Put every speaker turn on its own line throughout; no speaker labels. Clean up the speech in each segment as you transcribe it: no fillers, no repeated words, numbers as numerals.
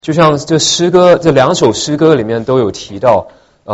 就像这两首诗歌里面都有提到，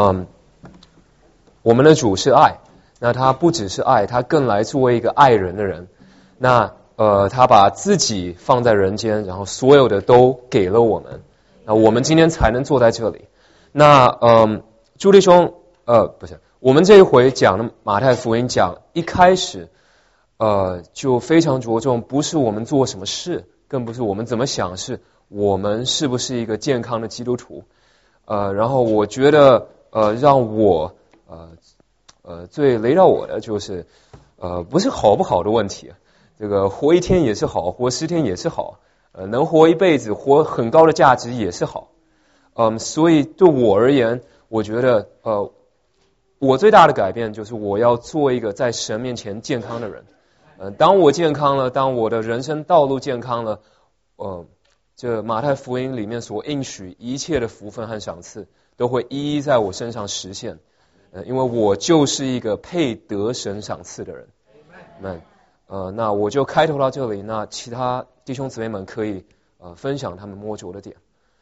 我们的主是爱，那他不只是爱，他更来作为一个爱人的人。那他把自己放在人间，然后所有的都给了我们，那我们今天才能坐在这里。那朱弟兄，不是，我们这一回讲的马太福音讲一开始，就非常着重，不是我们做什么事，更不是我们怎么想，是我们是不是一个健康的基督徒。然后我觉得让我最雷到我的就是不是好不好的问题，这个活一天也是好，活10天也是好，能活一辈子，活很高的价值也是好。所以对我而言，我觉得我最大的改变就是我要做一个在神面前健康的人。当我健康了，当我的人生道路健康了，这马太福音里面所应许一切的福分和赏赐都会一一在我身上实现。因为我就是一个配得神赏赐的人。那我就开头到这里，那其他弟兄姊妹们可以分享他们摸着的点。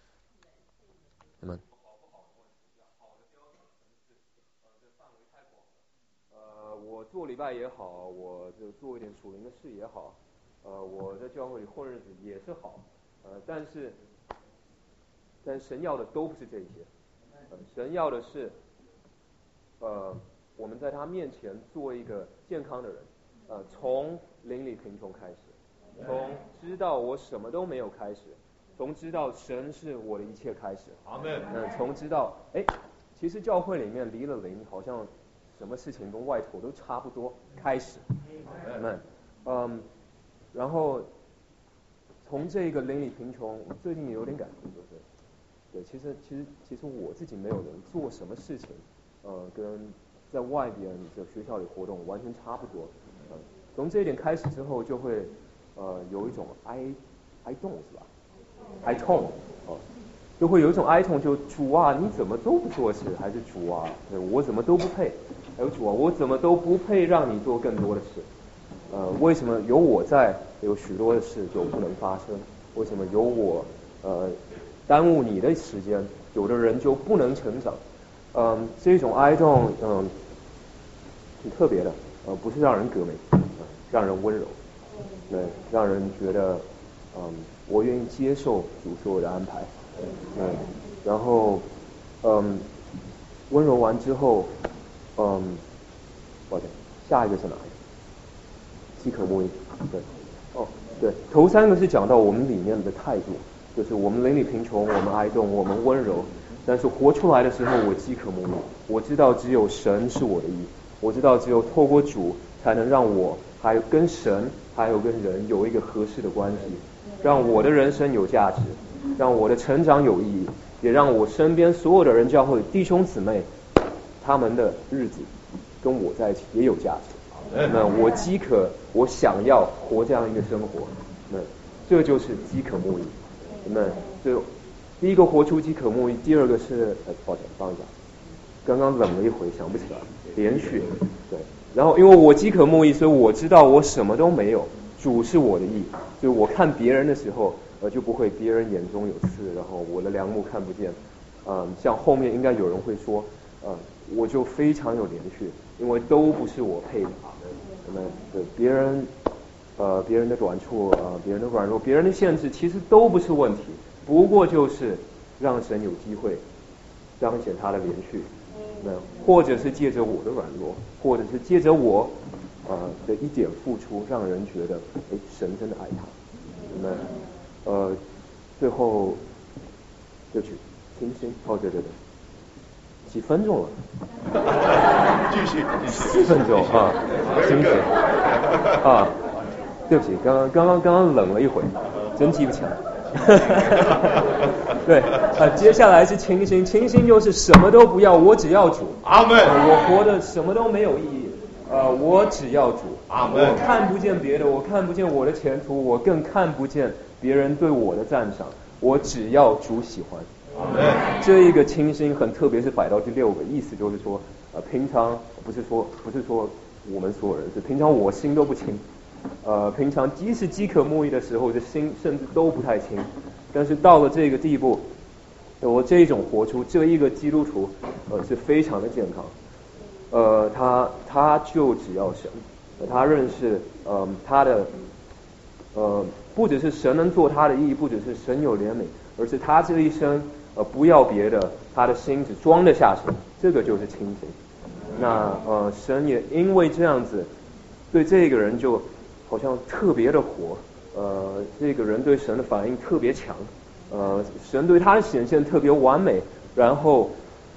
我做礼拜也好，我就做一点属灵的事也好，我在教会里混日子也是好，但神要的都不是这些，神要的是我们在他面前做一个健康的人，从邻里贫穷开始，从知道我什么都没有开始，从知道神是我的一切开始。阿们。从知道其实教会里面离了灵，好像什么事情跟外头都差不多开始。然后从这个邻里贫穷，最近有点感觉就是，对，其实我自己没有人做什么事情，跟在外边的学校里活动完全差不多。从这一点开始之后，就会有一种哀痛是吧？哀痛就会有一种哀痛，就主啊，你怎么都不做事？还是主啊，我怎么都不配？还有主啊，我怎么都不配让你做更多的事？为什么有我在，有许多的事就不能发生？为什么有我耽误你的时间，有的人就不能成长？这种哀痛挺特别的，不是让人革命，让人温柔，让人觉得我愿意接受主所有的安排。然后温柔完之后，抱歉，下一个是哪一个？饥渴慕义。对，头3个是讲到我们里面的态度，就是我们邻里贫穷，我们哀痛，我们温柔，但是活出来的时候，我饥渴慕义。我知道只有神是我的义，我知道只有透过主才能让我还有跟神还有跟人有一个合适的关系，让我的人生有价值，让我的成长有意义，也让我身边所有的人教会弟兄姊妹他们的日子跟我在一起也有价值。那我饥渴，我想要活这样一个生活，这就是饥渴慕义。就第一个活出饥渴慕义，第二个是抱歉帮一下，刚刚冷了一回想不起来，连续。对，然后因为我饥渴慕义，所以我知道我什么都没有，主是我的义，所以我看别人的时候就不会别人眼中有刺，然后我的良木看不见。像后面应该有人会说我就非常有连续，因为都不是我配的。对别人的短处别人的软弱，别人的限制其实都不是问题，不过就是让神有机会彰显他的连续，或者是借着我的软弱，或者是借着我的一点付出，让人觉得神真的爱他。最后就去清心，对，几分钟了？
继续
4分钟清醒对不起，刚刚冷了一会，真记不起来。对接下来是清心，清心就是什么都不要，我只要主。
阿门。
我活的什么都没有意义，我只要主。
阿门。
我看不见别的，我看不见我的前途，我更看不见别人对我的赞赏，我只要主喜欢。这一个清心很特别，是摆到第6个，意思就是说平常不是说我们所有人，是平常我心都不清，平常即使饥渴慕义的时候，这心甚至都不太清， 但是到了这个地步，我这种活出这一个基督徒，是非常的健康。他就只要神，他认识他的不只是神能做他的义，不只是神有怜悯，而是他这一生不要别的，他的心只装得下神，这个就是清醒。那神也因为这样子，对这个人就好像特别的活，这个人对神的反应特别强，神对他的显现特别完美，然后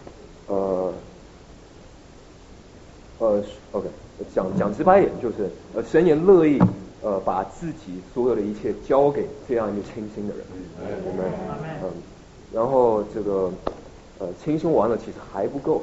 OK， 讲直白一点就是，神也乐意把自己所有的一切交给这样一个清心的人，然后这个清心完了其实还不够，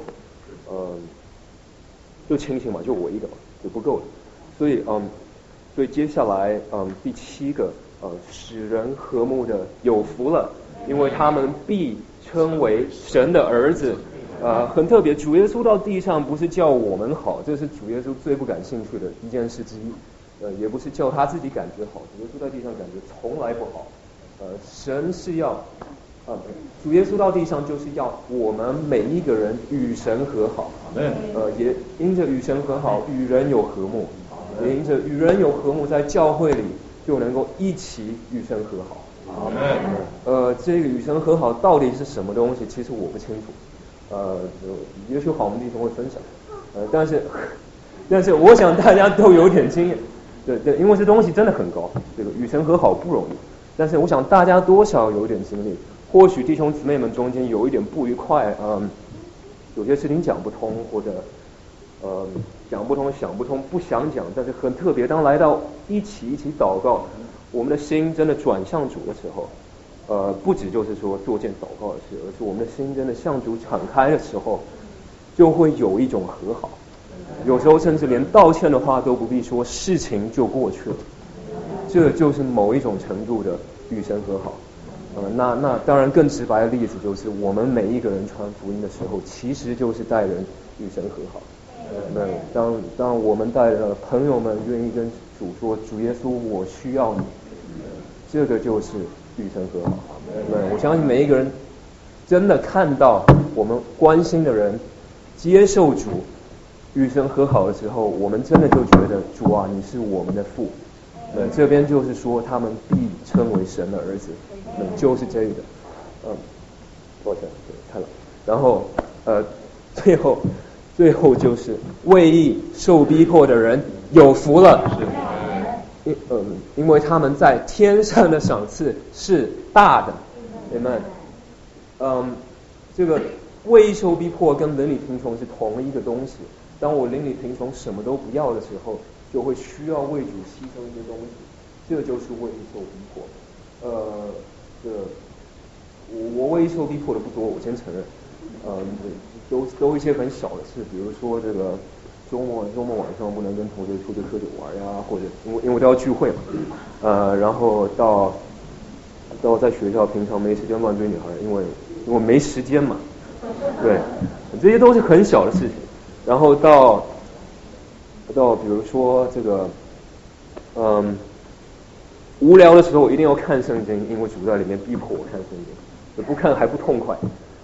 就清醒嘛，就我一个嘛，就不够了，所以接下来第7个使人和睦的有福了，因为他们必称为神的儿子。很特别，主耶稣到地上不是叫我们好，这是主耶稣最不感兴趣的一件事之一，也不是叫他自己感觉好，主耶稣在地上感觉从来不好，神是要主耶稣到地上就是要我们每一个人与神和好，也因着与神和好，与人有和睦，也因着与人有和睦，在教会里就能够一起与神和好。这个与神和好到底是什么东西？其实我不清楚。也许好，我们弟兄会分享。但是我想大家都有点经验，对，因为这东西真的很高，这个与神和好不容易。但是我想大家多少有点经历，或许弟兄姊妹们中间有一点不愉快，有些事情讲不通，或者讲不通、想不通、不想讲，但是很特别，当来到一起祷告，我们的心真的转向主的时候。不只就是说做件祷告的事，而是我们的心真的向主敞开的时候，就会有一种和好。有时候甚至连道歉的话都不必说，事情就过去了。这就是某一种程度的与神和好。那当然更直白的例子就是，我们每一个人传福音的时候，其实就是带人与神和好。当我们带着朋友们愿意跟主说，主耶稣，我需要你，这个就是与神和好。我相信每一个人真的看到我们关心的人接受主与神和好的时候，我们真的就觉得主啊，你是我们的父。这边就是说他们必称为神的儿子，就是这个。抱歉，看了。然后最后就是为义受逼迫的人有福了。因为他们在天上的赏赐是大的，你们，这个为义受逼迫跟邻里贫穷是同一个东西。当我邻里贫穷什么都不要的时候，就会需要为主牺牲一些东西，这就是为义受逼迫。我为义受逼迫的不多，我先承认，都一些很小的事，比如说这个。周末晚上不能跟同学出去喝酒玩呀，或者因为都要聚会嘛，然后到在学校平常没时间乱追女孩，因为没时间嘛，对，这些都是很小的事情。然后到比如说这个，无聊的时候一定要看圣经，因为主在里面逼迫我看圣经，不看还不痛快，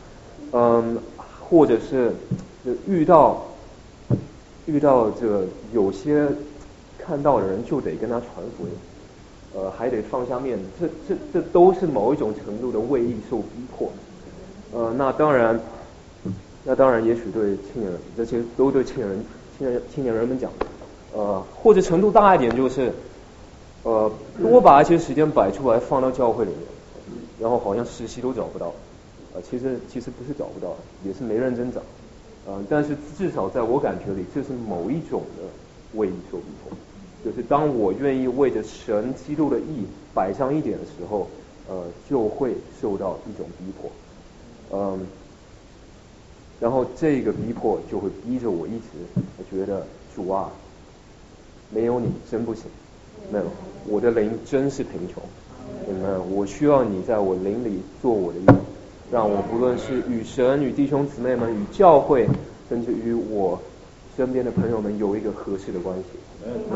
或者是遇到这个有些看到的人就得跟他传福音，还得放下面子，这都是某一种程度的为义受逼迫。那当然，也许对青年人，这些都对青年人们讲，或者程度大一点就是，多把一些时间摆出来放到教会里面，然后好像实习都找不到，其实不是找不到，也是没认真找。但是至少在我感觉里，这是某一种的为义受逼迫，就是当我愿意为着神基督的义摆上一点的时候，就会受到一种逼迫，然后这个逼迫就会逼着我一直觉得主啊，没有你真不行，没有我的灵真是贫穷，我需要你在我灵里做我的义。让我不论是与神、与弟兄姊妹们、与教会，甚至与我身边的朋友们有一个合适的关系。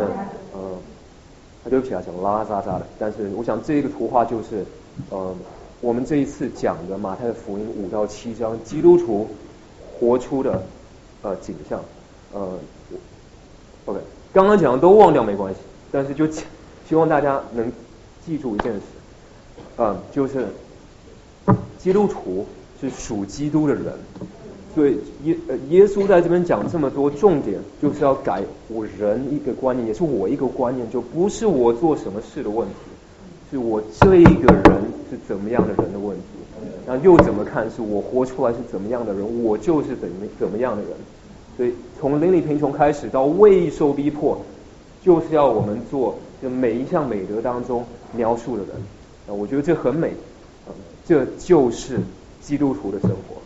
对不起啊，讲拉拉杂杂的，但是我想这个图画就是， 我们这一次讲的马太福音5到7章，基督徒活出的景象。OK， 刚刚讲的都忘掉没关系，但是就希望大家能记住一件事，就是基督徒是属基督的人。所以耶稣在这边讲这么多，重点就是要改我人一个观念，也是我一个观念，就不是我做什么事的问题，是我这一个人是怎么样的人的问题。那又怎么看是我活出来是怎么样的人，我就是怎么样的人。所以从邻里贫穷开始到未受逼迫，就是要我们做就每一项美德当中描述的人。我觉得这很美，这就是基督徒的生活。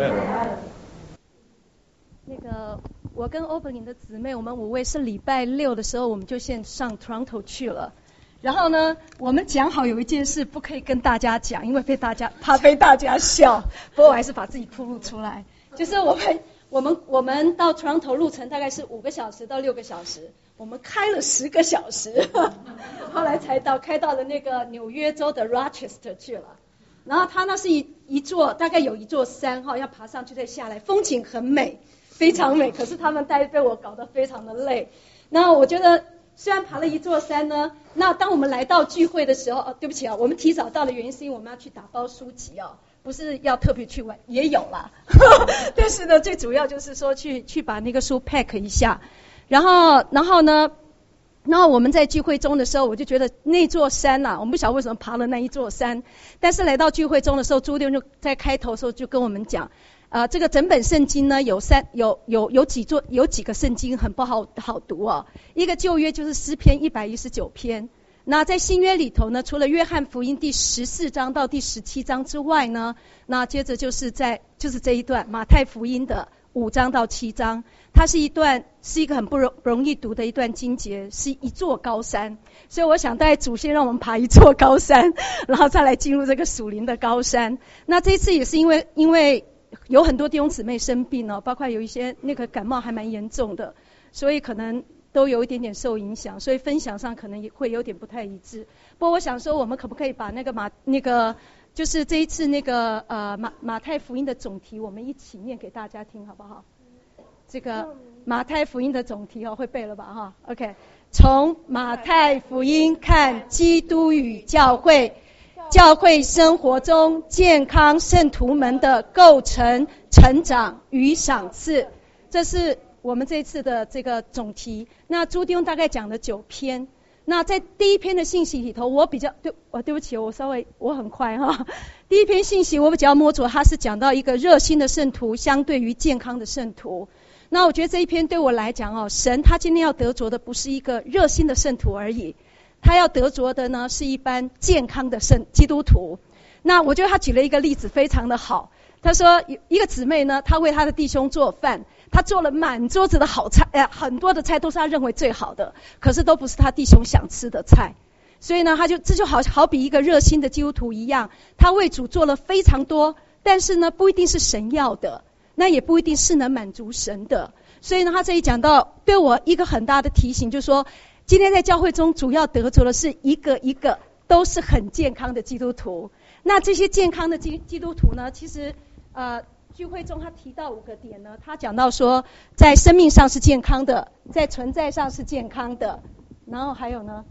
那个，我跟欧本林的姊妹，我们5位是礼拜6的时候，我们就先上 Toronto 去了。然后呢，我们讲好有一件事不可以跟大家讲，因为怕被大家笑。不过我还是把自己暴露出来，就是我们到 Toronto 路程大概是5个小时到6个小时，我们开了10个小时，后来才开到了那个纽约州的 Rochester 去了。然后它那是一座大概有一座山要爬上去再下来，风景很美，非常美。可是他们被我搞得非常的累。那我觉得虽然爬了一座山呢，那当我们来到聚会的时候，对不起我们提早到的原因是因为我们要去打包书籍不是要特别去玩，也有啦。但是呢，最主要就是说去把那个书 pack 一下。然后呢，我们在聚会中的时候，我就觉得那座山我们不晓得为什么爬了那一座山。但是来到聚会中的时候，朱弟兄就在开头的时候就跟我们讲，这个整本圣经呢有几个圣经很不好读一个旧约就是诗篇119篇。那在新约里头呢，除了约翰福音第14章到第17章之外呢，那接着就是这一段马太福音的5章到7章，它是一个很不容易读的一段经节，是一座高山。所以我想大概祖先让我们爬一座高山，然后再来进入这个属灵的高山。那这一次也是因为有很多弟兄姊妹生病包括有一些那个感冒还蛮严重的，所以可能都有一点点受影响，所以分享上可能也会有点不太一致。不过我想说，我们可不可以把就是这一次马太福音的总题，我们一起念给大家听，好不好？这个马太福音的总题会背了吧？OK， 从马太福音看基督与教会生活中健康圣徒们的构成、成长与赏赐，这是我们这次的这个总题。那朱弟兄大概讲了9篇。那在第一篇的信息里头，我比较对不起，我很快第一篇信息我比较摸着，它是讲到一个热心的圣徒相对于健康的圣徒。那我觉得这一篇对我来讲神他今天要得着的不是一个热心的圣徒而已，他要得着的呢是一般健康的基督徒。那我觉得他举了一个例子非常的好，他说一个姊妹呢，她为她的弟兄做饭，他做了满桌子的好菜，很多的菜都是他认为最好的，可是都不是他弟兄想吃的菜。所以呢，这就好比一个热心的基督徒一样，他为主做了非常多，但是呢，不一定是神要的，那也不一定是能满足神的。所以呢，他这里讲到对我一个很大的提醒，就是说，今天在教会中主要得着的是一个都是很健康的基督徒。那这些健康的基督徒呢，其实聚会中他提到5个点呢，他讲到说，在生命上是健康的，在存在上是健康的，然后还有呢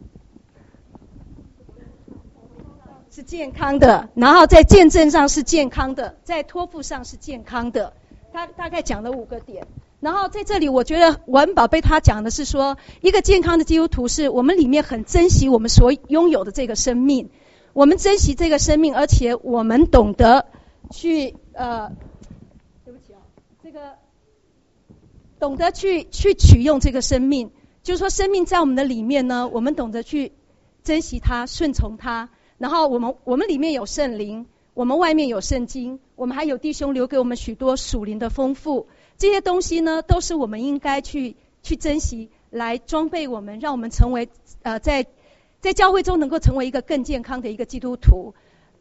是健康的，然后在见证上是健康的，在托付上是健康的。他大概讲了5个点。然后在这里我觉得文宝贝他讲的是说，一个健康的基督徒是我们里面很珍惜我们所拥有的这个生命，我们珍惜这个生命，而且我们懂得去对不起这个懂得去取用这个生命，就是说生命在我们的里面呢，我们懂得去珍惜它，顺从它。然后我们里面有圣灵，我们外面有圣经，我们还有弟兄留给我们许多属灵的丰富，这些东西呢都是我们应该去珍惜，来装备我们，让我们成为在教会中能够成为一个更健康的一个基督徒。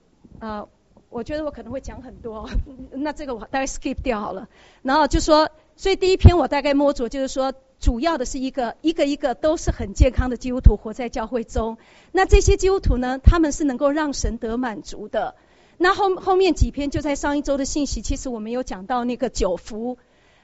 我觉得我可能会讲很多，那这个我大概 skip 掉好了。然后就说所以第一篇我大概摸着就是说，主要的是一个都是很健康的基督徒活在教会中。那这些基督徒呢，他们是能够让神得满足的。那后面几篇就在上一周的信息，其实我们有讲到那个9福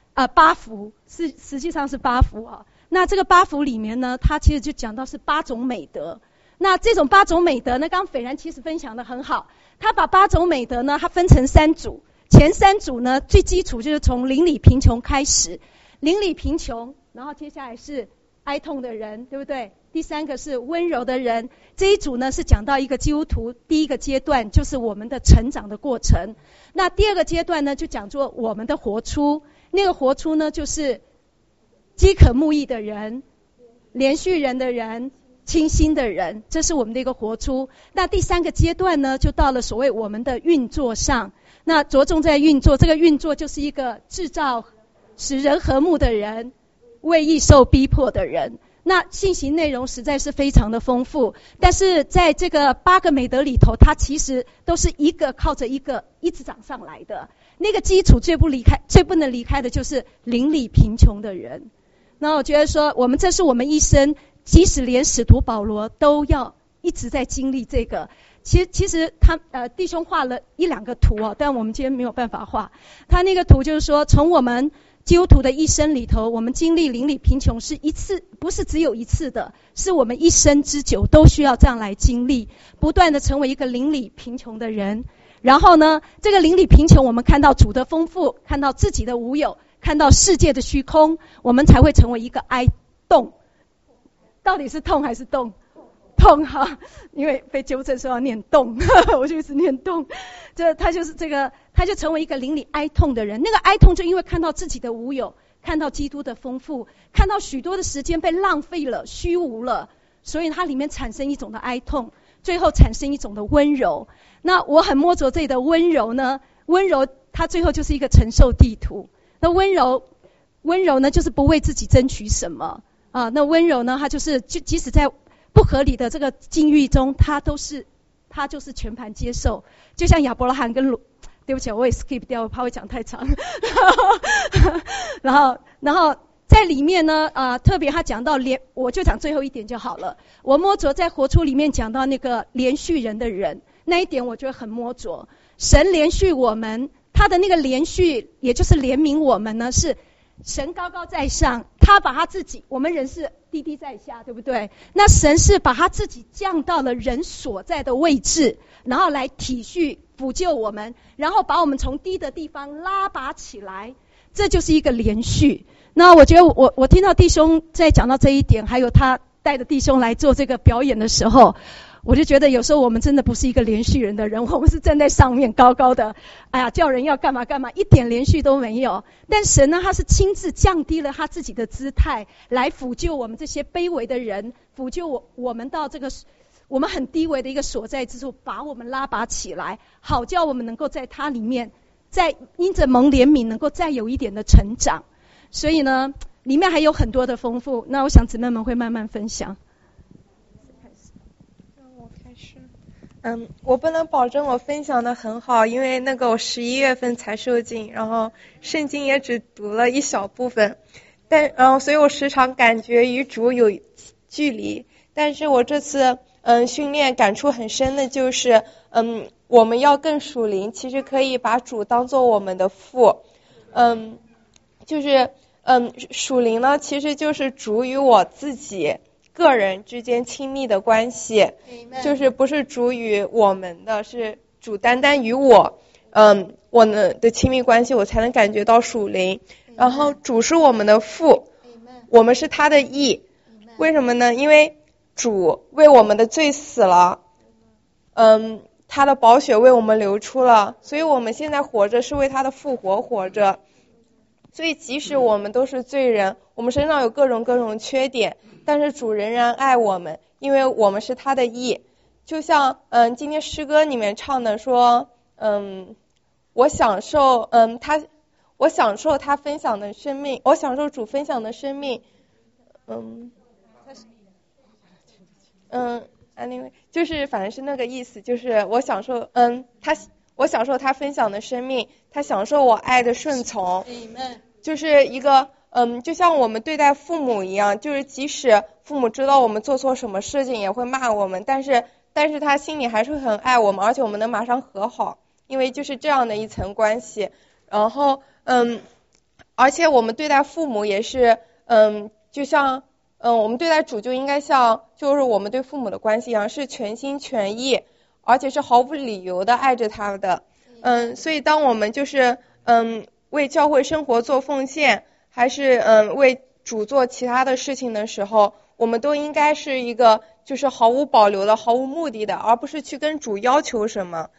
8福，实际上是8福啊。那这个8福里面呢，它其实就讲到是8种美德。那这种8种美德呢，刚刚斐然其实分享的很好，他把8种美德呢，它分成3组。前3组呢，最基础就是从邻里贫穷开始，邻里贫穷，然后接下来是哀痛的人，对不对？第3个是温柔的人。这一组呢是讲到一个基督徒第一个阶段，就是我们的成长的过程。那第2个阶段呢，就讲作我们的活出。那个活出呢，就是饥渴慕义的人、连续人的人、清心的人，这是我们的一个活出。那第3个阶段呢，就到了所谓我们的运作上。那着重在运作，这个运作就是一个制造使人和睦的人，为义受逼迫的人。那信息内容实在是非常的丰富，但是在这个8个美德里头，它其实都是一个靠着一个一直长上来的。那个基础最不能离开的就是邻里贫穷的人。那我觉得说，这是我们一生，即使连使徒保罗都要一直在经历这个。其实他弟兄画了1、2个图哦，但我们今天没有办法画。他那个图就是说，从我们基督徒的一生里头，我们经历邻里贫穷是一次，不是只有一次的，是我们一生之久都需要这样来经历，不断的成为一个邻里贫穷的人。然后呢，这个邻里贫穷，我们看到主的丰富，看到自己的无有，看到世界的虚空，我们才会成为一个哀痛。到底是痛还是动？痛哈，因为被纠正说要念动，我就一直念动。他就是这个，他就成为一个邻里哀痛的人。那个哀痛就因为看到自己的无有，看到基督的丰富，看到许多的时间被浪费了、虚无了，所以它里面产生一种的哀痛，最后产生一种的温柔。那我很摸着这里的温柔呢，温柔它最后就是一个承受地图。那温柔呢，就是不为自己争取什么啊。那温柔呢，它就是即使在不合理的这个境遇中，他就是全盘接受。就像亚伯拉罕跟对不起，我也 skip 掉，我怕会讲太长。然后在里面呢，特别他讲到我就讲最后一点就好了。我摸着在活出里面讲到那个连续人的人，那一点我觉得很摸着。神连续我们，他的那个连续，也就是怜悯我们呢，是神高高在上，他把他自己，我们人是低低在下，对不对？那神是把他自己降到了人所在的位置，然后来体恤补救我们，然后把我们从低的地方拉拔起来，这就是一个连续。那我觉得我听到弟兄在讲到这一点，还有他带着弟兄来做这个表演的时候，我就觉得有时候我们真的不是一个连续人的人，我们是站在上面高高的，叫人要干嘛干嘛，一点连续都没有。但神呢，他是亲自降低了他自己的姿态，来抚救我们这些卑微的人，抚救我们到这个我们很低微的一个所在之处，把我们拉拔起来，好叫我们能够在他里面，在因着蒙怜悯能够再有一点的成长。所以呢，里面还有很多的丰富，那我想姊妹们会慢慢分享。
我不能保证我分享的很好，因为那个我11月份才受浸，然后圣经也只读了一小部分，所以我时常感觉与主有距离。但是我这次训练感触很深的就是我们要更属灵，其实可以把主当做我们的父。就是属灵呢，其实就是主与我自己个人之间亲密的关系，就是不是主与我们的，是主单单与我，我们的亲密关系，我才能感觉到属灵。然后主是我们的父，我们是他的义。为什么呢？因为主为我们的罪死了，他的宝血为我们流出了，所以我们现在活着是为他的复活活着。所以即使我们都是罪人，我们身上有各种缺点，但是主仍然爱我们，因为我们是他的义。就像今天诗歌里面唱的说，我享受他分享的生命，我享受主分享的生命。anyway 就是反正是那个意思，就是我享受他分享的生命，他享受我爱的顺从。 就是一个就像我们对待父母一样，就是即使父母知道我们做错什么事情也会骂我们，但是他心里还是很爱我们，而且我们能马上和好，因为就是这样的一层关系。然后而且我们对待父母也是就像我们对待主就应该像就是我们对父母的关系一样，是全心全意而且是毫无理由的爱着他的。所以当我们就是为教会生活做奉献，还是为主做其他的事情的时候，我们都应该是一个就是毫无保留的毫无目的的，而不是去跟主要求什么。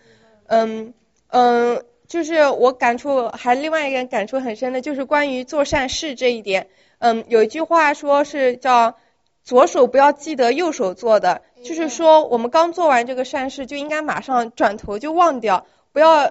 就是我另外一个感触很深的就是关于做善事这一点。有一句话说是叫左手不要记得右手做的，就是说我们刚做完这个善事就应该马上转头就忘掉，不要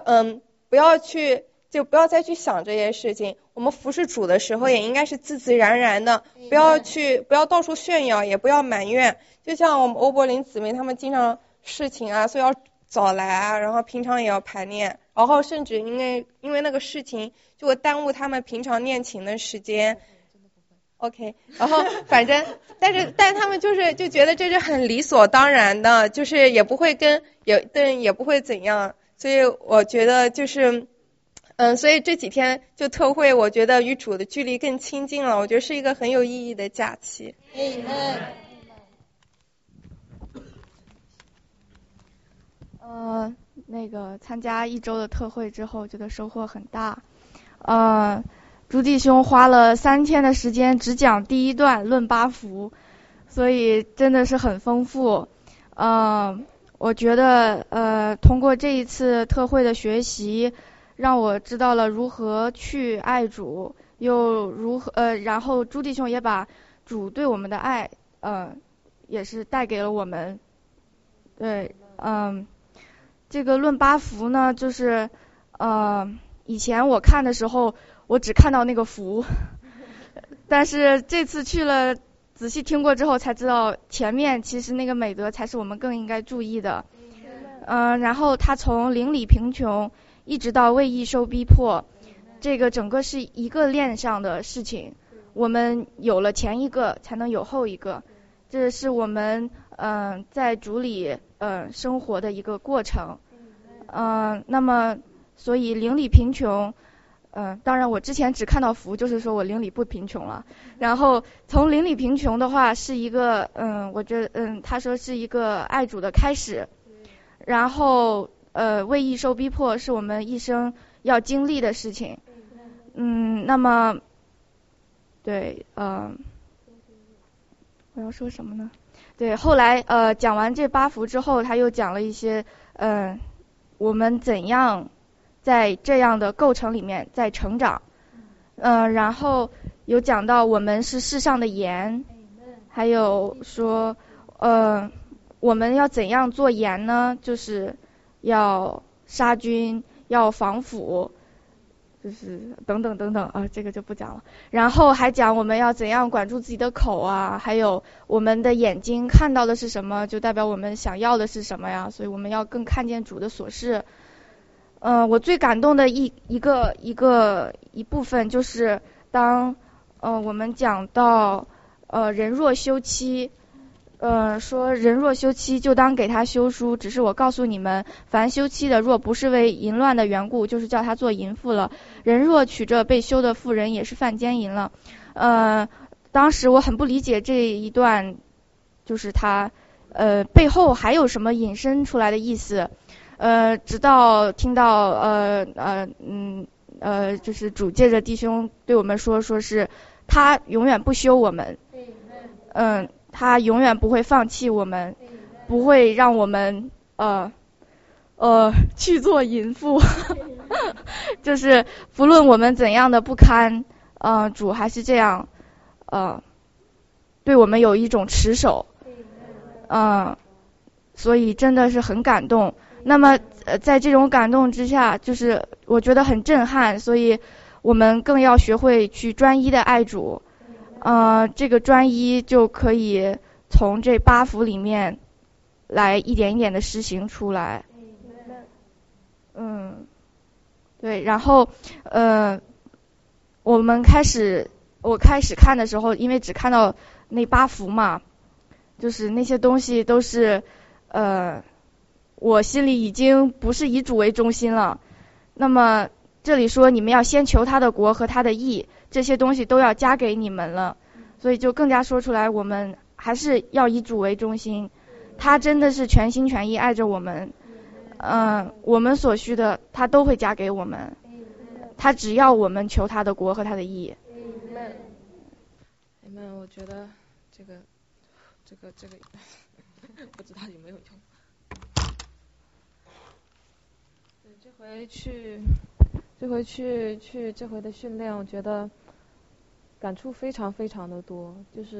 再去想这些事情。我们服侍主的时候也应该是自自然然的，不要到处炫耀，也不要埋怨。就像我们欧柏林姊妹她们经常事情啊，所以要早来啊，然后平常也要排练，然后甚至因为那个事情就会耽误他们平常练琴的时间。OK， 然后反正但是他们就觉得这是很理所当然的，就是也不会也不会怎样。所以我觉得就是所以这几天就特会，我觉得与主的距离更亲近了，我觉得是一个很有意义的假期。
那个参加1周的特会之后，觉得收获很大。朱弟兄花了3天的时间只讲第1段论八福，所以真的是很丰富。我觉得通过这一次特会的学习，让我知道了如何去爱主，又如何然后朱弟兄也把主对我们的爱也是带给了我们。对，这个论八福呢，就是以前我看的时候我只看到那个福，但是这次去了仔细听过之后才知道前面其实那个美德才是我们更应该注意的。然后他从邻里贫穷一直到为义受逼迫，这个整个是一个链上的事情，我们有了前一个才能有后一个，这是我们在主里生活的一个过程。那么所以邻里贫穷当然我之前只看到福，就是说我邻里不贫穷了。然后从邻里贫穷的话是一个我觉得他说是一个爱主的开始。然后为义受逼迫是我们一生要经历的事情。那么对我要说什么呢？对，后来讲完这8福之后，他又讲了一些我们怎样在这样的构成里面在成长。然后有讲到我们是世上的盐，还有说我们要怎样做盐呢？就是要杀菌，要防腐，就是等等等等这个就不讲了。然后还讲我们要怎样管住自己的口啊，还有我们的眼睛看到的是什么，就代表我们想要的是什么呀，所以我们要更看见主的所示。我最感动的一部分就是当我们讲到人若休妻，说人若休妻就当给他休书，只是我告诉你们，凡休妻的若不是为淫乱的缘故，就是叫他做淫妇了。人若娶这被休的妇人，也是犯奸淫了。当时我很不理解这一段，就是他背后还有什么引申出来的意思。直到听到就是主借着弟兄对我们说是他永远不休我们，他永远不会放弃我们，不会让我们去做淫妇就是不论我们怎样的不堪，主还是这样对我们有一种持守。所以真的是很感动。那么在这种感动之下，就是我觉得很震撼，所以我们更要学会去专一的爱主。这个专一就可以从这8福里面来一点一点的实行出来。对，然后我开始看的时候，因为只看到那8幅嘛，就是那些东西都是我心里已经不是以主为中心了。那么这里说你们要先求他的国和他的义，这些东西都要加给你们了，所以就更加说出来我们还是要以主为中心。他真的是全心全意爱着我们，我们所需的他都会加给我们，他只要我们求他的国和他的义。
我觉得这个不知道有没有用。对，这回的训练，我觉得感触非常非常的多，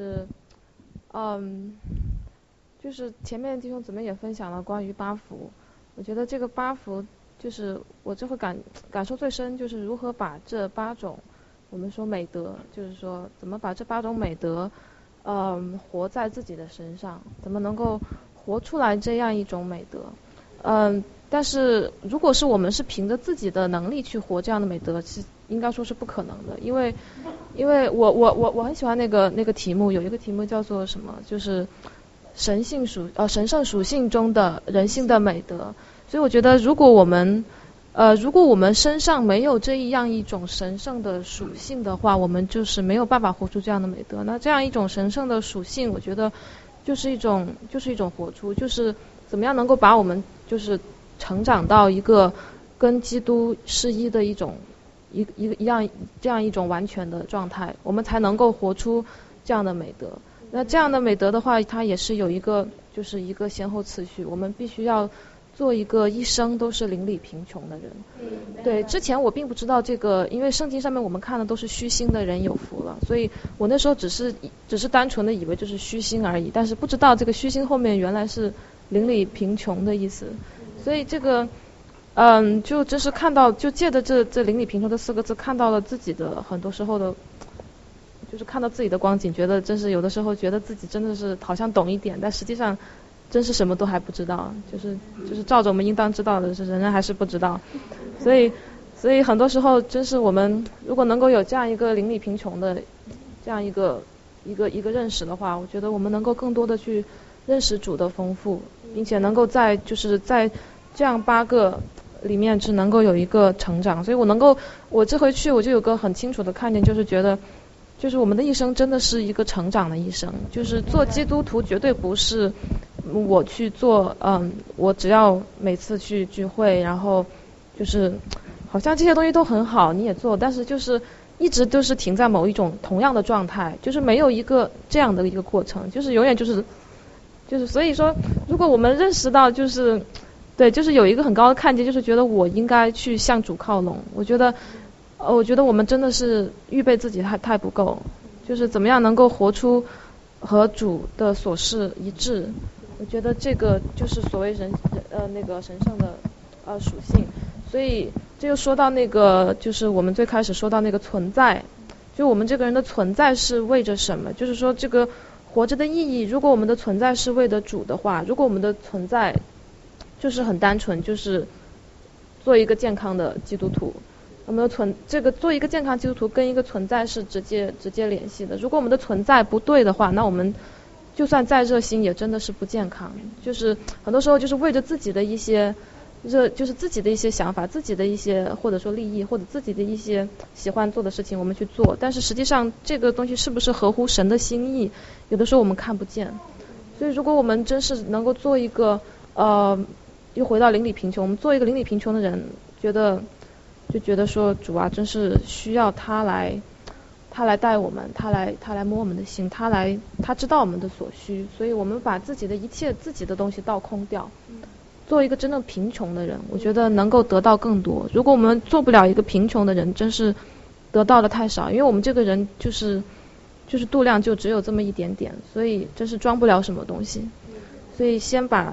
就是前面弟兄姊妹也分享了关于8幅，我觉得这个8幅就是我这回感受最深，就是如何把这8种我们说美德，就是说怎么把这8种美德活在自己的身上，怎么能够活出来这样一种美德。但是如果是我们是凭着自己的能力去活这样的美德，是应该说是不可能的，因为我很喜欢那个题目，有一个题目叫做什么，就是神圣属性中的人性的美德。所以我觉得如果我们身上没有这样一种神圣的属性的话，我们就是没有办法活出这样的美德。那这样一种神圣的属性，我觉得就是一种活出，就是怎么样能够把我们就是成长到一个跟基督是一的这样一种完全的状态，我们才能够活出这样的美德。那这样的美德的话，它也是有一个先后次序，我们必须要做一个一生都是邻里贫穷的人。对，之前我并不知道这个，因为圣经上面我们看的都是虚心的人有福了，所以我那时候只是单纯的以为就是虚心而已，但是不知道这个虚心后面原来是邻里贫穷的意思。所以这个就是看到，就借着这邻里贫穷这4个字，看到了自己的很多时候的，就是看到自己的光景，觉得真是有的时候觉得自己真的是好像懂一点，但实际上真是什么都还不知道，就是照着我们应当知道的，是人人还是不知道。所以很多时候真是我们如果能够有这样一个邻里贫穷的这样一个认识的话，我觉得我们能够更多的去认识主的丰富，并且能够在这样8个里面是能够有一个成长。所以我这回去我就有个很清楚的看见，就是觉得就是我们的一生真的是一个成长的一生，就是做基督徒绝对不是我去做我只要每次去聚会，然后就是好像这些东西都很好你也做，但是就是一直都是停在某一种同样的状态，就是没有一个这样的一个过程，就是永远就是所以说如果我们认识到就是有一个很高的看见，就是觉得我应该去向主靠拢，我觉得我们真的是预备自己太不够，就是怎么样能够活出和主的所事一致。我觉得这个就是所谓那个神圣的属性。所以这就说到那个就是我们最开始说到那个存在，就我们这个人的存在是为着什么，就是说这个活着的意义，如果我们的存在是为了主的话，如果我们的存在就是很单纯，就是做一个健康的基督徒，我们的这个做一个健康基督徒跟一个存在是直接联系的。如果我们的存在不对的话，那我们就算再热心也真的是不健康，就是很多时候就是为着自己的一些就是自己的一些想法，自己的一些或者说利益，或者自己的一些喜欢做的事情我们去做，但是实际上这个东西是不是合乎神的心意，有的时候我们看不见。所以如果我们真是能够做一个又回到邻里贫穷，我们做一个邻里贫穷的人，觉得说主啊，真是需要他来带我们，他来摸我们的心，他知道我们的所需，所以我们把自己的一切自己的东西倒空掉，做一个真正贫穷的人，我觉得能够得到更多。如果我们做不了一个贫穷的人，真是得到的太少，因为我们这个人就是度量就只有这么一点点，所以真是装不了什么东西。所以先把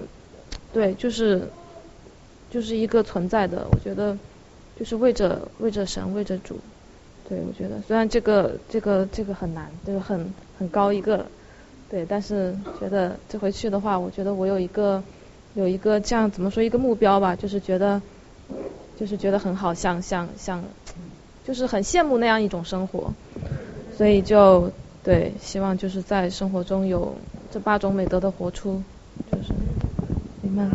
就是一个存在的，我觉得就是为着神，为着主。对，我觉得虽然这个很难，这个很高一个，对，但是觉得这回去的话，我觉得我有一个这样怎么说一个目标吧，就是觉得很好，想就是很羡慕那样一种生活，所以就对希望就是在生活中有这8种美德的活出，就是你们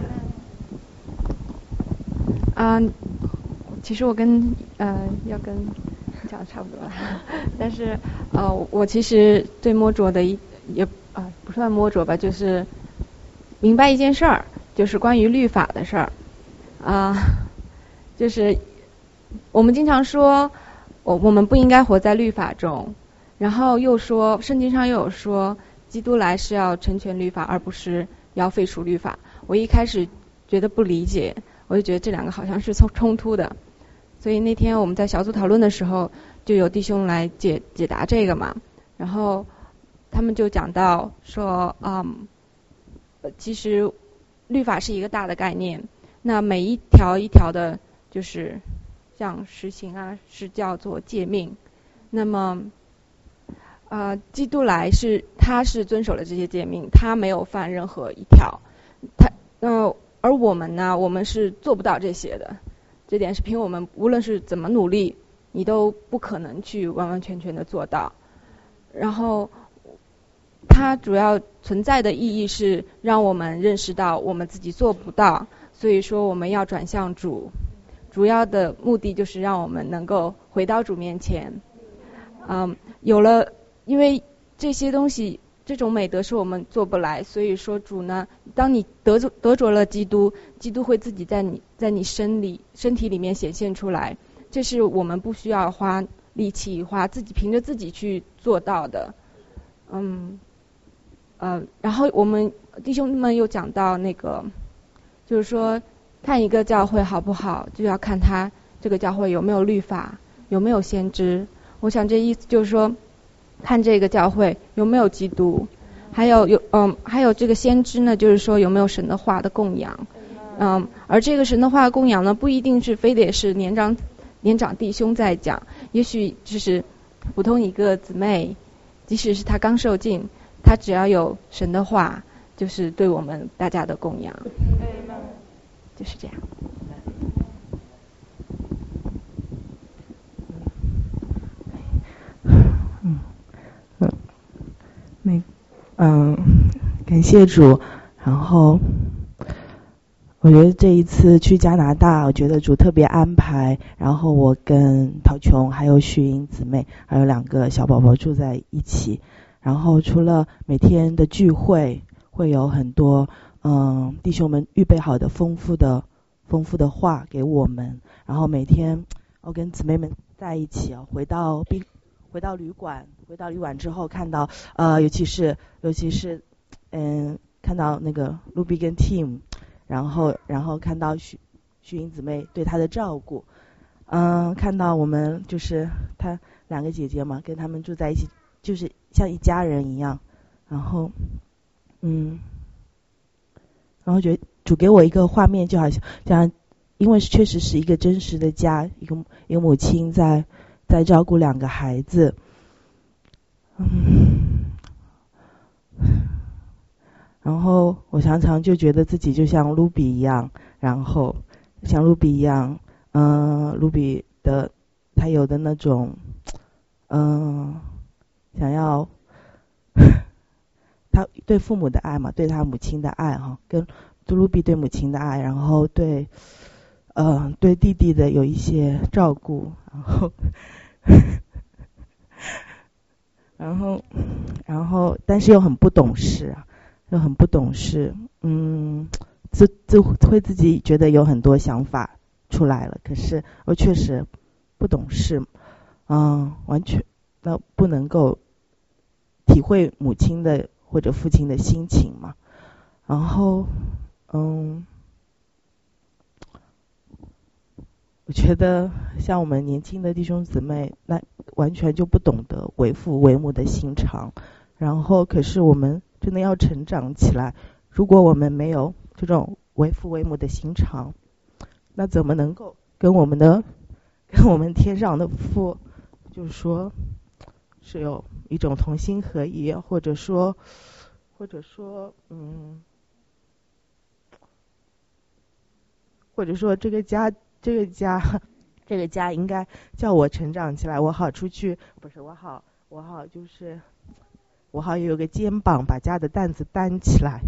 其实我要跟你讲的差不多了，但是我其实对摸着的也不算摸着吧，就是明白一件事儿，就是关于律法的事儿就是我们经常说我们不应该活在律法中，然后又说圣经上又有说基督来是要成全律法，而不是要废除律法。我一开始觉得不理解，我就觉得这两个好像是冲突的，所以那天我们在小组讨论的时候，就有弟兄来解答这个嘛，然后他们就讲到说其实律法是一个大的概念，那每一条一条的就是像实行是叫做诫命，那么基督来他是遵守了这些诫命，他没有犯任何一条，而我们呢，我们是做不到这些的，这点是凭我们无论是怎么努力，你都不可能去完完全全的做到。然后它主要存在的意义是让我们认识到我们自己做不到，所以说我们要转向主，主要的目的就是让我们能够回到主面前。因为这些东西这种美德是我们做不来，所以说主呢，当你得着了基督会自己在你身体里面显现出来，这是我们不需要花力气凭着自己去做到的。然后我们弟兄们又讲到那个，就是说看一个教会好不好，就要看他这个教会有没有律法，有没有先知。我想这意思就是说，看这个教会有没有基督，还有这个先知呢，就是说有没有神的话的供养。而这个神的话的供养呢，不一定是非得是年长弟兄在讲，也许就是普通一个姊妹，即使是他刚受浸，他只要有神的话，就是对我们大家的供养，就是这样。
感谢主。然后我觉得这一次去加拿大，我觉得主特别安排，然后我跟陶琼还有旭英姊妹还有2个小宝宝住在一起，然后除了每天的聚会会有很多弟兄们预备好的丰富的话给我们，然后每天我跟姊妹们在一起回到旅馆之后，看到尤其是看到那个 Ruby 跟 Tim， 然后看到旭英姊妹对他的照顾，看到我们就是他2个姐姐嘛，跟他们住在一起，就是像一家人一样，然后觉得主给我一个画面，就好像因为确实是一个真实的家，一个母亲在照顾2个孩子。然后我常常就觉得自己就像卢比一样，然后像卢比一样，卢比的他有的那种想要他对父母的爱嘛，对他母亲的爱跟卢比对母亲的爱，然后对弟弟的有一些照顾，然后但是又很不懂事，会自己觉得有很多想法出来了，可是我确实不懂事，完全不能够体会母亲的或者父亲的心情嘛。然后我觉得像我们年轻的弟兄姊妹，那完全就不懂得为父为母的心肠，然后可是我们真的要成长起来，如果我们没有这种为父为母的心肠，那怎么能够跟我们天上的父就是说是有一种同心合一，或者说这个家这个家应该叫我成长起来，我好出去，不是我好就是我好有个肩膀把家的担子担起来。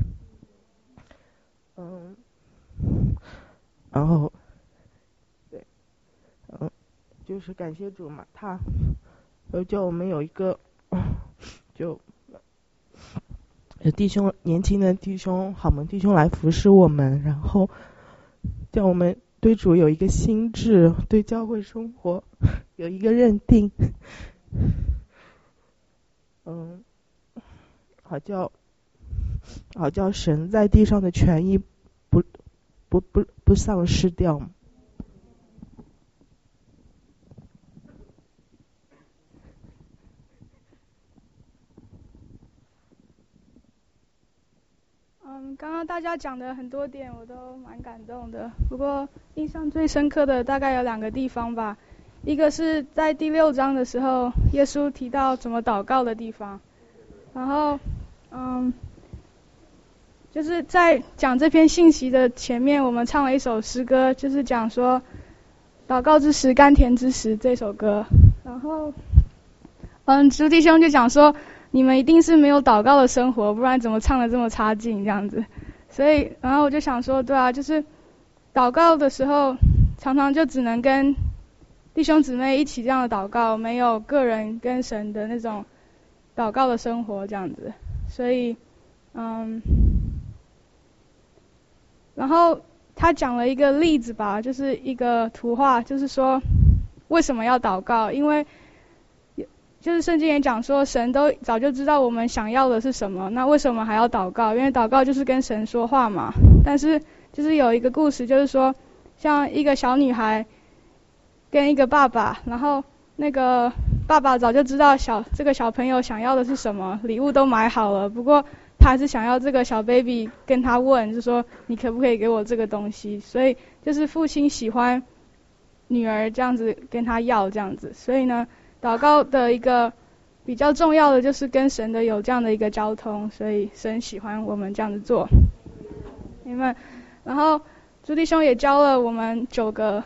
然后对，就是感谢主嘛，他叫我们有一个就弟兄，年轻的弟兄，好门弟兄来服侍我们，然后叫我们对主有一个心智，对教会生活有一个认定，好叫神在地上的权益不丧失掉。
刚刚大家讲的很多点我都蛮感动的，不过印象最深刻的大概有2个地方吧。一个是在第6章的时候，耶稣提到怎么祷告的地方，然后就是在讲这篇信息的前面，我们唱了一首诗歌，就是讲说祷告之时甘甜之时这首歌。然后朱弟兄就讲说，你们一定是没有祷告的生活，不然怎么唱得这么差劲这样子。所以然后我就想说，对啊，就是祷告的时候常常就只能跟弟兄姊妹一起这样的祷告，没有个人跟神的那种祷告的生活这样子。所以然后他讲了一个例子吧，就是一个图画，就是说为什么要祷告，因为就是圣经也讲说神都早就知道我们想要的是什么，那为什么还要祷告？因为祷告就是跟神说话嘛。但是就是有一个故事，就是说像一个小女孩跟一个爸爸，然后那个爸爸早就知道这个小朋友想要的是什么，礼物都买好了，不过他还是想要这个小 baby 跟他问，就说你可不可以给我这个东西。所以就是父亲喜欢女儿这样子跟他要这样子。所以呢，祷告的一个比较重要的就是跟神的有这样的一个交通，所以神喜欢我们这样子做。你们，然后朱弟兄也教了我们9个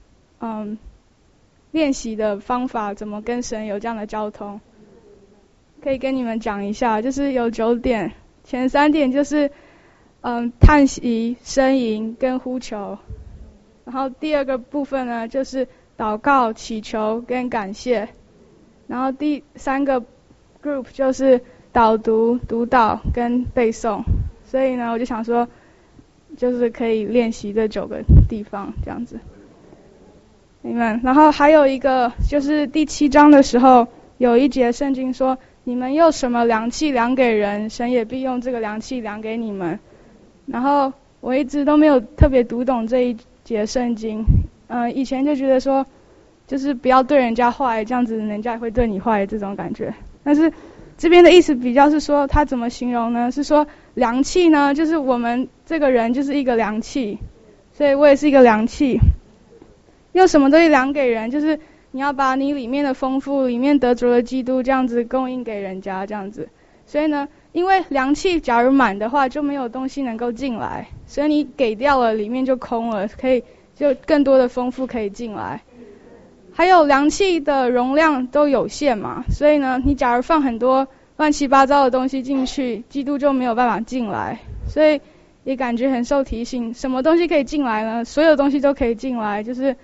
练习的方法，怎么跟神有这样的交通，可以跟你们讲一下。就是有9点，前3点就是叹息、呻吟跟呼求，然后第2个部分呢就是祷告、祈求跟感谢，然后第3个 group 就是导读、读祷跟背诵。所以呢，我就想说，就是可以练习这9个地方这样子。你们，然后还有一个就是第7章的时候，有一节圣经说，你们用什么量器量给人，神也必用这个量器量给你们。然后我一直都没有特别读懂这一节圣经，以前就觉得说，就是不要对人家坏，这样子人家也会对你坏这种感觉。但是这边的意思比较是说，他怎么形容呢？是说量器呢，就是我们这个人就是一个量器，所以我也是一个量器。用什么东西量给人，就是你要把你里面的丰富，里面得着的基督这样子供应给人家这样子。所以呢，因为量器假如满的话，就没有东西能够进来，所以你给掉了，里面就空了，可以就更多的丰富可以进来。还有量器的容量都有限嘛，所以呢，你假如放很多乱七八糟的东西进去，基督就没有办法进来。所以也感觉很受提醒，什么东西可以进来呢？所有东西都可以进来，就是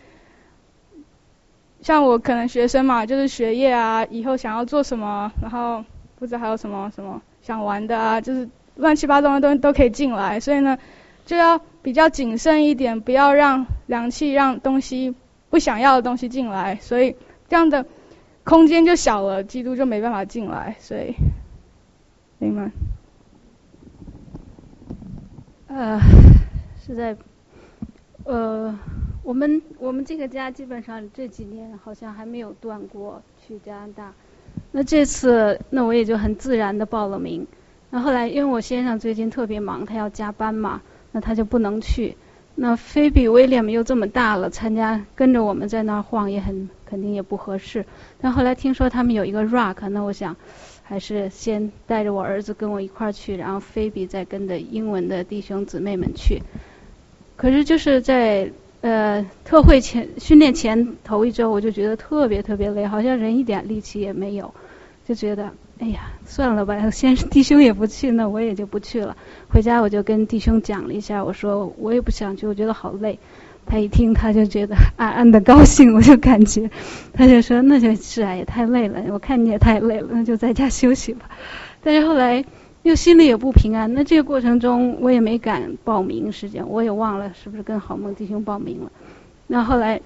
像我可能学生嘛，就是学业啊，以后想要做什么，然后不知道还有什么想玩的啊，就是乱七八糟的东西都可以进来。所以呢，就要比较谨慎一点，不要让量器让东西不想要的东西进来，所以这样的空间就小了，基督就没办法进来。所以明白？
是在我们这个家基本上这几年好像还没有断过去加拿大。那这次那我也就很自然的报了名。那后来因为我先生最近特别忙，他要加班嘛，那他就不能去。那菲比威廉又这么大了，跟着我们在那儿晃也肯定也不合适。但后来听说他们有一个 rock， 那我想还是先带着我儿子跟我一块儿去，然后菲比再跟着英文的弟兄姊妹们去。可是就是在特会训练前头一周我就觉得特别累，好像人一点力气也没有，就觉得哎呀算了吧，先弟兄也不去，那我也就不去了。回家我就跟弟兄讲了一下，我说我也不想去，我觉得好累。他一听他就觉得暗暗的高兴，我就感觉他就说那就是啊，也太累了，我看你也太累了，那就在家休息吧。但是后来又心里也不平安，那这个过程中我也没敢报名时间，我也忘了是不是跟好梦弟兄报名了。那后来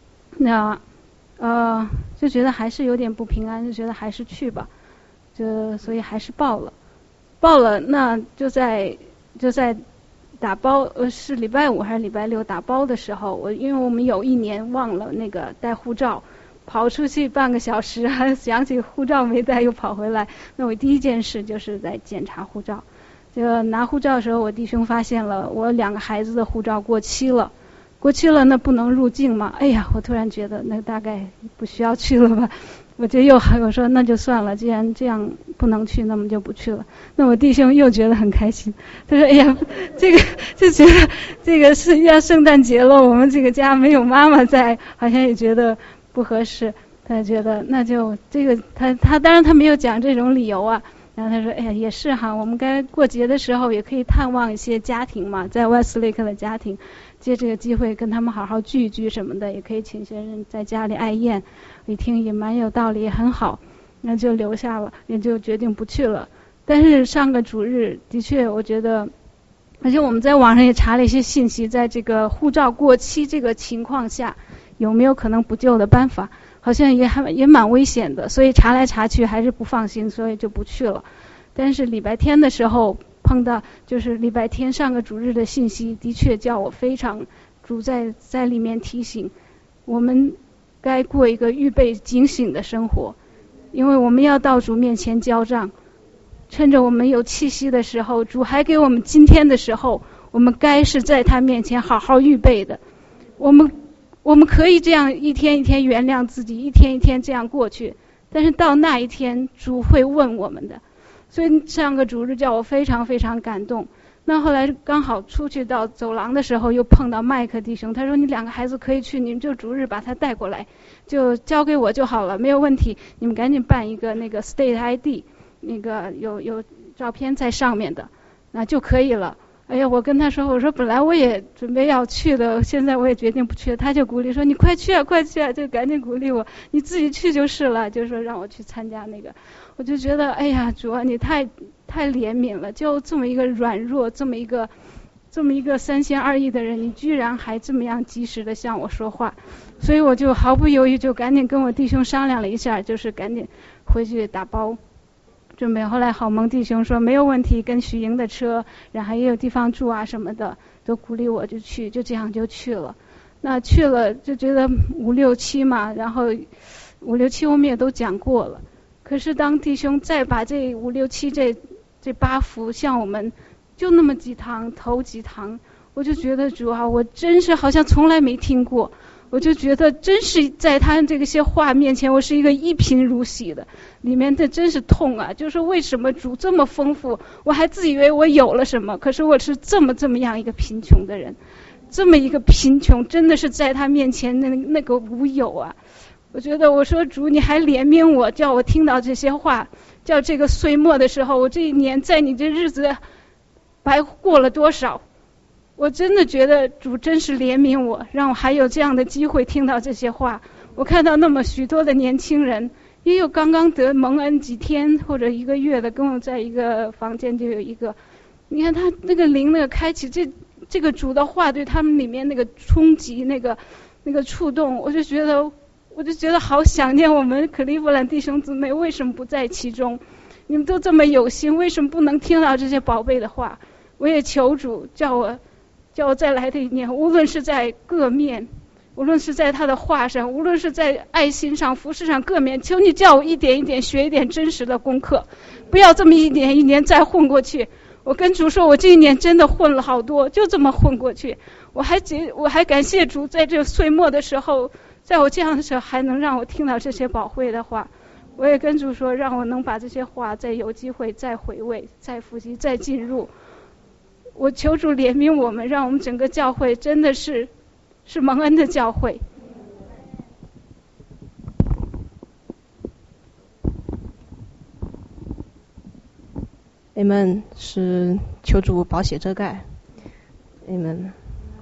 就觉得还是有点不平安，就觉得还是去吧，所以还是报了。那就在打包是礼拜5还是礼拜6打包的时候，因为我们有一年忘了那个带护照，跑出去半个小时，还想起护照没带又跑回来。那我第一件事就是在检查护照。就拿护照的时候，我弟兄发现了我2个孩子的护照过期了，那不能入境嘛。哎呀，我突然觉得那大概不需要去了吧。我说那就算了，既然这样不能去，那么就不去了。那我弟兄又觉得很开心，他说哎呀，这个就觉得这个是要圣诞节了，我们这个家没有妈妈在，好像也觉得不合适。他觉得那就这个他当然他没有讲这种理由啊。然后他说哎呀也是哈，我们该过节的时候也可以探望一些家庭嘛，在威斯雷克的家庭，借这个机会跟他们好好聚一聚什么的，也可以请些人在家里爱宴。一听也蛮有道理，也很好，那就留下了，也就决定不去了。但是上个主日的确我觉得，而且我们在网上也查了一些信息，在这个护照过期这个情况下有没有可能补救的办法，好像也蛮危险的，所以查来查去还是不放心，所以就不去了。但是礼拜天的时候碰到，就是礼拜天上个主日的信息，的确叫我非常主在里面提醒我们该过一个预备警醒的生活，因为我们要到主面前交账，趁着我们有气息的时候，主还给我们今天的时候，我们该是在他面前好好预备的。我们可以这样一天一天原谅自己，一天一天这样过去，但是到那一天主会问我们的。所以上个主日叫我非常非常感动。那后来刚好出去到走廊的时候又碰到麦克弟兄，他说你2个孩子可以去，你们就主日把他带过来，就交给我就好了，没有问题，你们赶紧办一个那个 State ID， 那个有照片在上面的，那就可以了。哎呀，我跟他说，我说本来我也准备要去的，现在我也决定不去了。他就鼓励说你快去啊快去啊，就赶紧鼓励我，你自己去就是了，就说让我去参加那个。我就觉得哎呀主啊，你太怜悯了，就这么一个软弱，这么一个3心2意的人，你居然还这么样及时的向我说话。所以我就毫不犹豫就赶紧跟我弟兄商量了一下，就是赶紧回去打包准备。后来好萌弟兄说没有问题，跟许莹的车，然后也有地方住啊什么的，都鼓励我就去，就这样就去了。那去了就觉得5、6、7嘛，然后5、6、7我们也都讲过了。可是当弟兄再把这5、6、7这8幅向我们就那么几堂头几堂，我就觉得主啊，我真是好像从来没听过，我就觉得真是在他这些话面前，我是一个一贫如洗的，里面的真是痛啊！就是为什么主这么丰富，我还自以为我有了什么，可是我是这么样一个贫穷的人，这么一个贫穷，真的是在他面前那个无有啊！我觉得我说主，你还怜悯我，叫我听到这些话，叫这个岁末的时候，我这一年在你这日子白过了多少？我真的觉得主真是怜悯我，让我还有这样的机会听到这些话。我看到那么许多的年轻人，也有刚刚得蒙恩几天或者1个月的，跟我在一个房间就有一个，你看他那个灵那个开启，这个主的话对他们里面那个冲击，那个触动，我就觉得好想念我们克利夫兰弟兄姊妹，为什么不在其中？你们都这么有心，为什么不能听到这些宝贝的话？我也求主叫我再来的一年，无论是在各面，无论是在他的话上，无论是在爱心上、服事上各面，求你叫我一点一点学一点真实的功课，不要这么一年一年再混过去。我跟主说，我这一年真的混了好多，就这么混过去。我还感谢主，在这岁末的时候，在我这样的时候还能让我听到这些宝贵的话。我也跟主说，让我能把这些话再有机会再回味、再复习、再进入。我求主怜悯我们，让我们整个教会真的是是蒙恩的教会。
Amen， 是求主宝血遮盖。Amen。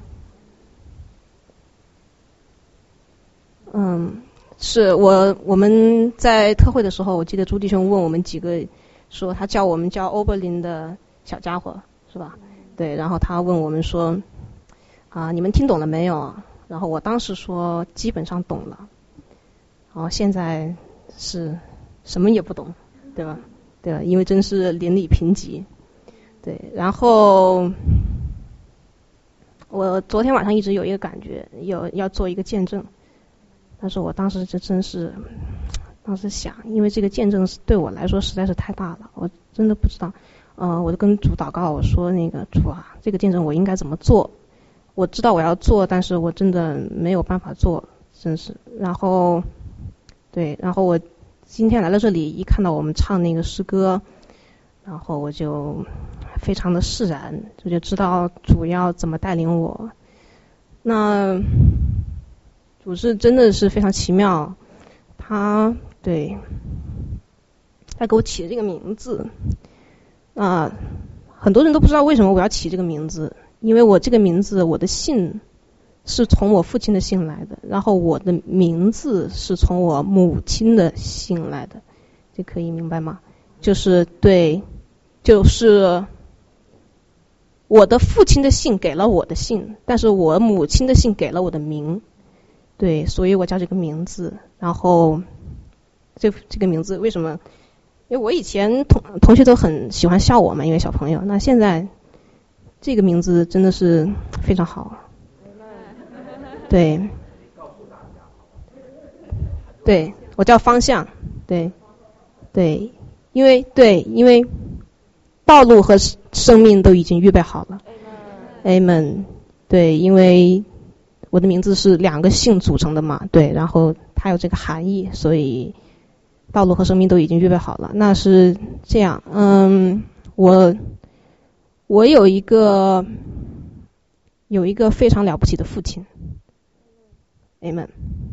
是我们在特会的时候，我记得朱弟兄问我们几个，说他叫我们叫欧伯林的小家伙，是吧？对，然后他问我们说，你们听懂了没有？然后我当时说基本上懂了，然后现在是什么也不懂，对吧？对吧？因为真是邻里贫瘠。对，然后我昨天晚上一直有一个感觉，要做一个见证。但是我当时就真是，当时想，因为这个见证对我来说实在是太大了，我真的不知道。我就跟主祷告，我说那个主啊，这个见证我应该怎么做？我知道我要做，但是我真的没有办法做，真是。然后，对，然后我今天来到这里，一看到我们唱那个诗歌，然后我就非常的释然，就知道主要怎么带领我。那主是真的是非常奇妙，他给我起的这个名字，很多人都不知道为什么我要起这个名字，因为我这个名字，我的姓是从我父亲的姓来的，然后我的名字是从我母亲的姓来的，这可以明白吗？就是对，就是我的父亲的姓给了我的姓，但是我母亲的姓给了我的名。对，所以我叫这个名字。然后这个名字为什么？因为我以前同学都很喜欢笑我嘛，因为小朋友。那现在这个名字真的是非常好。对，对，我叫方向。对，对，因为道路和生命都已经预备好了。Amen。对，因为我的名字是两个姓组成的嘛，对，然后它有这个含义，所以道路和生命都已经预备好了。那是这样，我有一个非常了不起的父亲 ，Amen。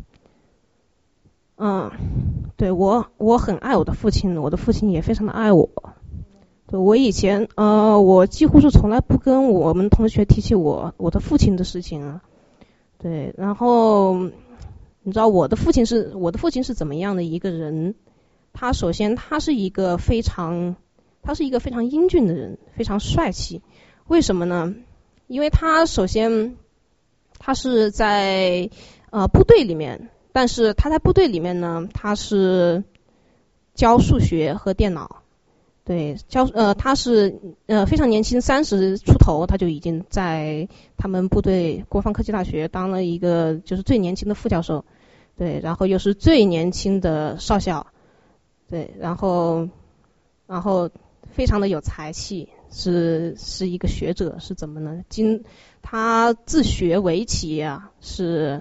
对，我很爱我的父亲，我的父亲也非常的爱我。对，我以前我几乎是从来不跟我们同学提起我的父亲的事情啊。对，然后你知道我的父亲是怎么样的一个人？他首先他是一个非常英俊的人，非常帅气。为什么呢？因为他首先他是在部队里面，但是他在部队里面呢，他是教数学和电脑。对，他是非常年轻，30出头，他就已经在他们部队国防科技大学当了一个就是最年轻的副教授，对，然后又是最年轻的少校，对，然后非常的有才气，是一个学者，是怎么呢？他自学围棋啊，是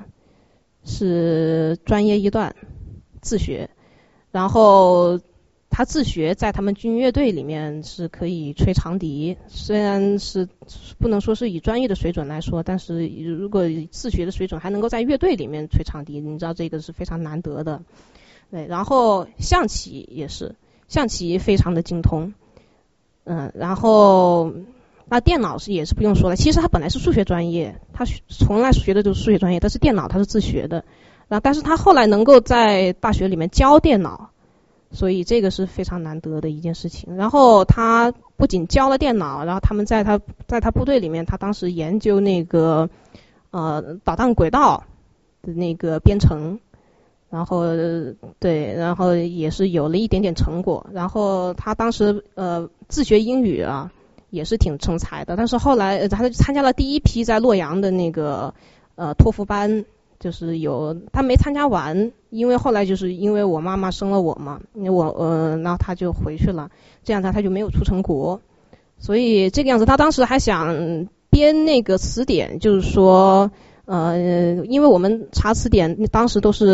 专业一段自学，然后他自学在他们军乐队里面是可以吹长笛，虽然是不能说是以专业的水准来说，但是如果自学的水准还能够在乐队里面吹长笛，你知道这个是非常难得的。对，然后象棋也是，象棋非常的精通。然后那电脑也是不用说了，其实他本来是数学专业，他从来学的就是数学专业，但是电脑他是自学的，但是他后来能够在大学里面教电脑。所以这个是非常难得的一件事情。然后他不仅教了电脑，然后他们在他部队里面，他当时研究那个导弹轨道的那个编程，然后对，然后也是有了一点点成果。然后他当时自学英语啊，也是挺成才的。但是后来他参加了第一批在洛阳的那个托福班。就是他没参加完，因为后来就是因为我妈妈生了我嘛，因为然后他就回去了，这样他就没有出成国，所以这个样子他当时还想编那个词典，就是说因为我们查词典当时都是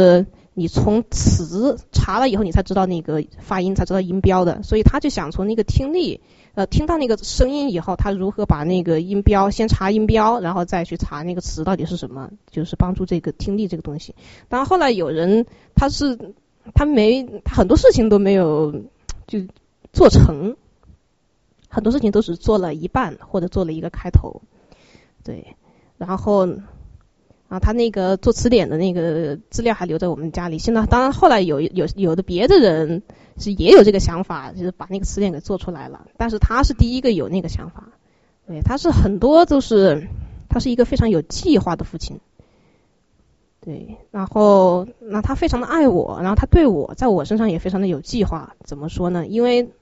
你从词查了以后，你才知道那个发音，才知道音标的。所以他就想从那个听力，听到那个声音以后，他如何把那个音标先查音标，然后再去查那个词到底是什么，就是帮助这个听力这个东西。当然后来有人他很多事情都没有就做成，很多事情都是做了一半或者做了一个开头，对，然后。他那个做词典的那个资料还留在我们家里。现在当然后来有的别的人是也有这个想法，就是把那个词典给做出来了。但是他是第一个有那个想法，对，他是一个非常有计划的父亲，对。然后那他非常的爱我，然后他对我在我身上也非常的有计划。怎么说呢？因为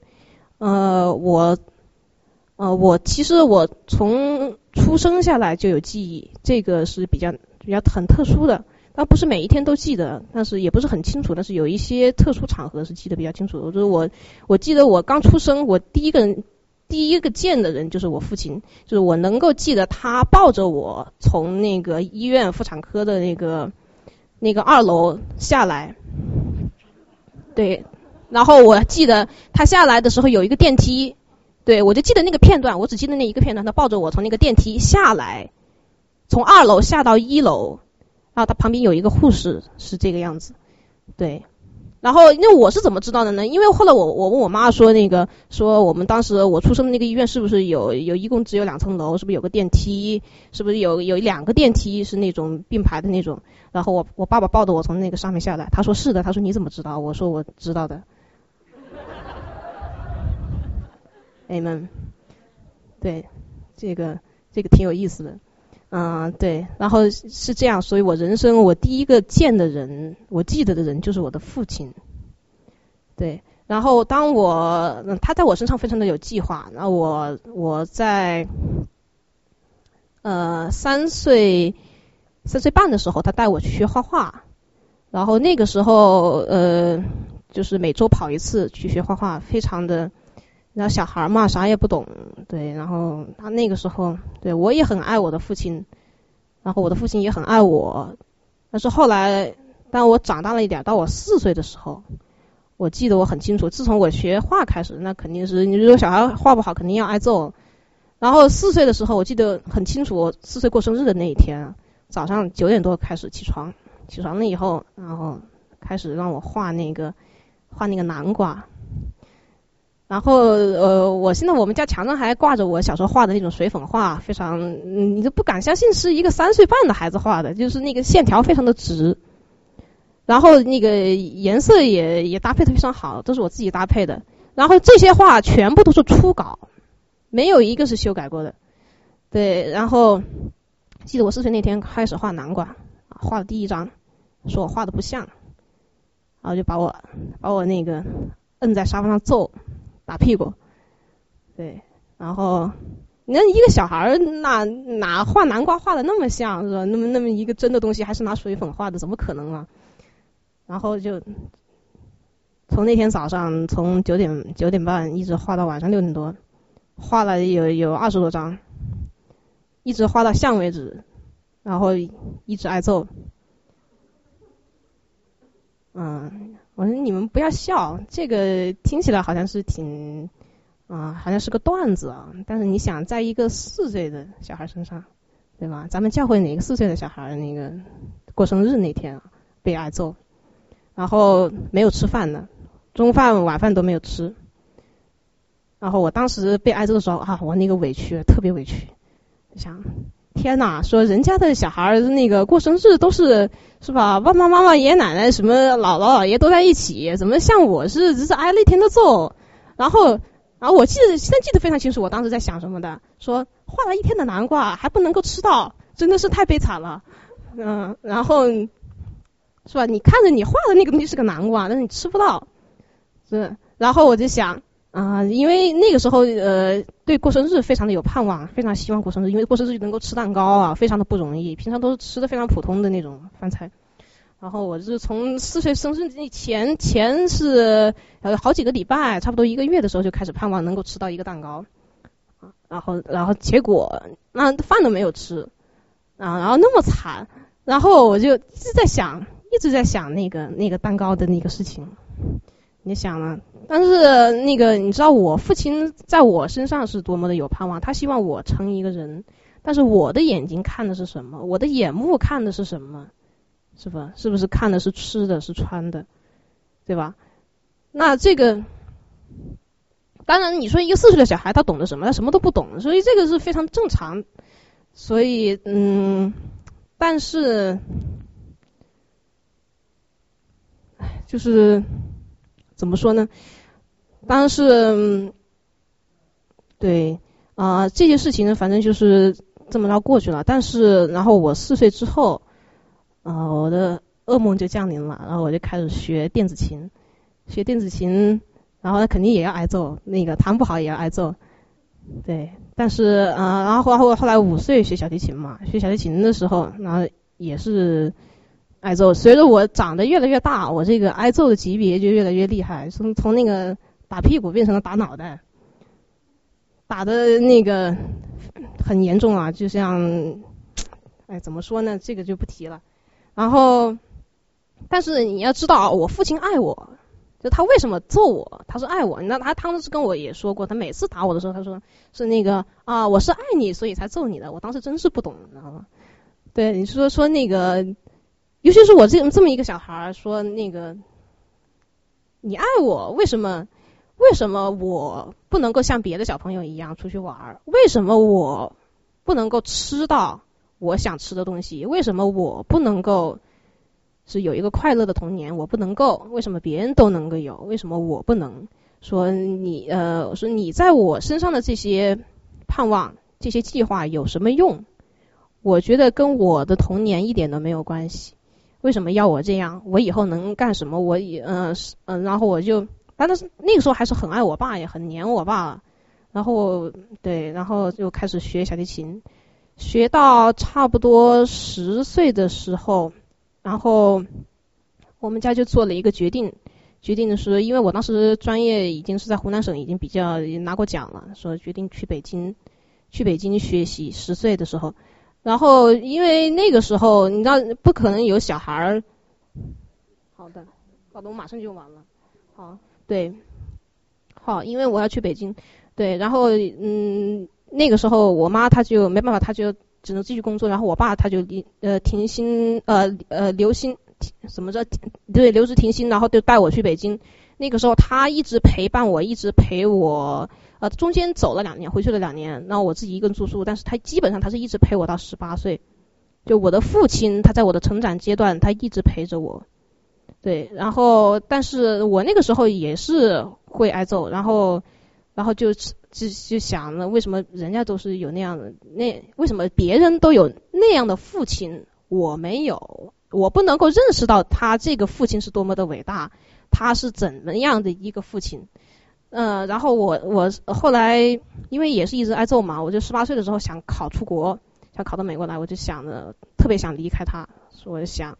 其实我从出生下来就有记忆，这个是比较很特殊的，但不是每一天都记得，但是也不是很清楚，但是有一些特殊场合是记得比较清楚的。就是我记得我刚出生，我第一个见的人就是我父亲，就是我能够记得他抱着我从那个医院妇产科的那个2楼下来，对，然后我记得他下来的时候有一个电梯，对，我就记得那个片段，我只记得那一个片段，他抱着我从那个电梯下来，从2楼下到1楼，然后他旁边有一个护士，是这个样子，对。然后那我是怎么知道的呢？因为后来我问我妈说说我们当时我出生的那个医院是不是有一共只有2层楼，是不是有个电梯，是不是有2个电梯是那种并排的那种。然后我爸爸抱着我从那个上面下来，他说是的，他说你怎么知道？我说我知道的。Amen。对，这个挺有意思的。对，然后是这样，所以我人生我第一个见的人，我记得的人就是我的父亲。对，然后当他在我身上非常的有计划，然后我在3岁半的时候，他带我去学画画，然后那个时候就是每周跑一次去学画画，非常的。然后小孩嘛，啥也不懂，对，然后他那个时候，对，我也很爱我的父亲，然后我的父亲也很爱我，但是后来，当我长大了一点，到我4岁的时候，我记得我很清楚，自从我学画开始，那肯定是你如果小孩画不好，肯定要挨揍。然后4岁的时候，我记得很清楚，我4岁过生日的那一天，早上9点多开始起床了以后，然后开始让我画那个南瓜。然后我现在我们家墙上还挂着我小时候画的那种水粉画，非常你就不敢相信是一个3岁半的孩子画的，就是那个线条非常的直，然后那个颜色也搭配的非常好，都是我自己搭配的。然后这些画全部都是初稿，没有一个是修改过的。对，然后记得我4岁那天开始画南瓜，画了第1张，说我画的不像，然后就把我那个摁在沙发上揍。打屁股，对，然后那一个小孩哪画南瓜画的那么像，是吧？那么一个真的东西还是拿水粉画的，怎么可能啊？然后就从那天早上从9点半一直画到晚上6点多，画了有20多张，一直画到像为止，然后一直挨揍。我说你们不要笑，这个听起来好像是好像是个段子啊。但是你想，在一个4岁的小孩身上，对吧？咱们教会哪个4岁的小孩那个过生日那天被挨揍，然后没有吃饭呢，中饭晚饭都没有吃。然后我当时被挨揍的时候我那个委屈，特别委屈，想。天哪，说人家的小孩那个过生日都是吧，爸爸妈妈爷爷奶奶什么姥姥姥爷都在一起，怎么像我只是挨了一天的揍。然后我现在记得非常清楚，我当时在想什么的，说画了一天的南瓜还不能够吃到，真的是太悲惨了。然后是吧，你看着你画的那个东西是个南瓜，但是你吃不到。然后我就想因为那个时候对过生日非常的有盼望，非常希望过生日，因为过生日就能够吃蛋糕非常的不容易，平常都是吃的非常普通的那种饭菜。然后我是从4岁生日前是好几个礼拜，差不多1个月的时候就开始盼望能够吃到一个蛋糕，然后结果那饭都没有吃然后那么惨，然后我就在想， 一直在想那个蛋糕的那个事情。你想了，但是你知道我父亲在我身上是多么的有盼望，他希望我成一个人，但是我的眼睛看的是什么？我的眼目看的是什么？是吧？是不是看的是吃的，是穿的，对吧？那这个，当然你说一个4岁的小孩他懂得什么？他什么都不懂，所以这个是非常正常。所以但是就是怎么说呢？当然是对这些事情呢，反正就是这么着过去了。但是然后我4岁之后我的噩梦就降临了，然后我就开始学电子琴，然后肯定也要挨揍，弹不好也要挨揍。对，但是然后后来5岁学小提琴嘛，学小提琴的时候，然后也是挨揍。随着我长得越来越大，我这个挨揍的级别就越来越厉害，从那个打屁股变成了打脑袋，打的很严重啊，就像怎么说呢，这个就不提了。然后但是你要知道，我父亲爱我，就他为什么揍我，他是爱我。那他当时跟我也说过，他每次打我的时候他说是我是爱你所以才揍你的。我当时真是不懂，你知道吗？对，你说尤其是我这么一个小孩，说你爱我，为什么我不能够像别的小朋友一样出去玩？为什么我不能够吃到我想吃的东西？为什么我不能够是有一个快乐的童年？我不能够，为什么别人都能够有？为什么我不能？说你在我身上的这些盼望、这些计划有什么用？我觉得跟我的童年一点都没有关系。为什么要我这样？我以后能干什么？然后我就，但是那个时候还是很爱我爸，也很黏我爸。然后就开始学小提琴，学到差不多10岁的时候，然后我们家就做了一个决定的是，因为我当时专业已经是在湖南省已经比较拿过奖了，说决定去北京学习。10岁的时候，然后因为那个时候你知道不可能有小孩儿。好的，我马上就完了。好，对，好，因为我要去北京，对，然后那个时候我妈她就没办法，她就只能继续工作，然后我爸他就停薪留薪，怎么着？对，留职停薪，然后就带我去北京。那个时候他一直陪伴我，一直陪我，中间走了2年，回去了2年，然后我自己一个人住宿，但是他基本上他是一直陪我到18岁。就我的父亲，他在我的成长阶段，他一直陪着我。对，然后但是我那个时候也是会挨揍，然后就想了，为什么人家都是有那样的，为什么别人都有那样的父亲，我没有？我不能够认识到他这个父亲是多么的伟大，他是怎么样的一个父亲。然后我后来因为也是一直挨揍嘛，我就18岁的时候想考出国，想考到美国来，我就想着特别想离开他，所以想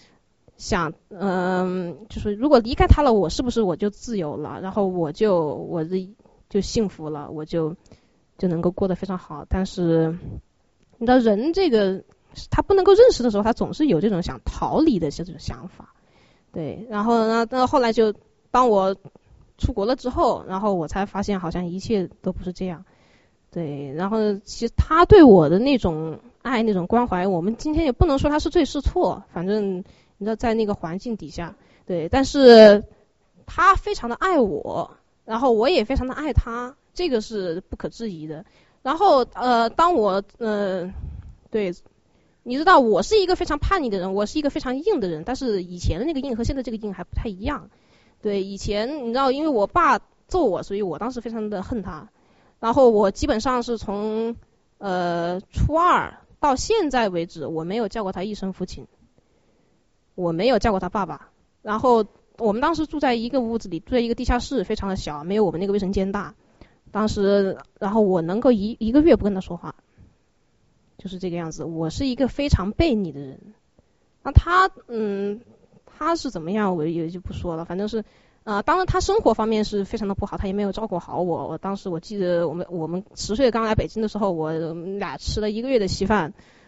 就是如果离开他了，我是不是我就自由了，然后我就幸福了，我就能够过得非常好。但是你知道人这个他不能够认识的时候，他总是有这种想逃离的这种想法。对，然后呢，后来就当我出国了之后，然后我才发现好像一切都不是这样。对，然后其实他对我的那种爱、那种关怀，我们今天也不能说他是对是错，反正你知道在那个环境底下，对，但是他非常的爱我，然后我也非常的爱他，这个是不可置疑的。然后当我对，你知道我是一个非常叛逆的人，我是一个非常硬的人，但是以前的那个硬和现在这个硬还不太一样。对，以前你知道因为我爸揍我，所以我当时非常的恨他。然后我基本上是从初2到现在为止，我没有叫过他一声父亲，我没有叫过他爸爸。然后我们当时住在一个屋子里，住在一个地下室，非常的小，没有我们那个卫生间大。当时然后我能够一个月不跟他说话，就是这个样子。我是一个非常悖逆的人。那他是怎么样我也就不说了，反正是当然他生活方面是非常的不好，他也没有照顾好我。当时我记得我们10岁刚来北京的时候，我们俩吃了1个月的稀饭，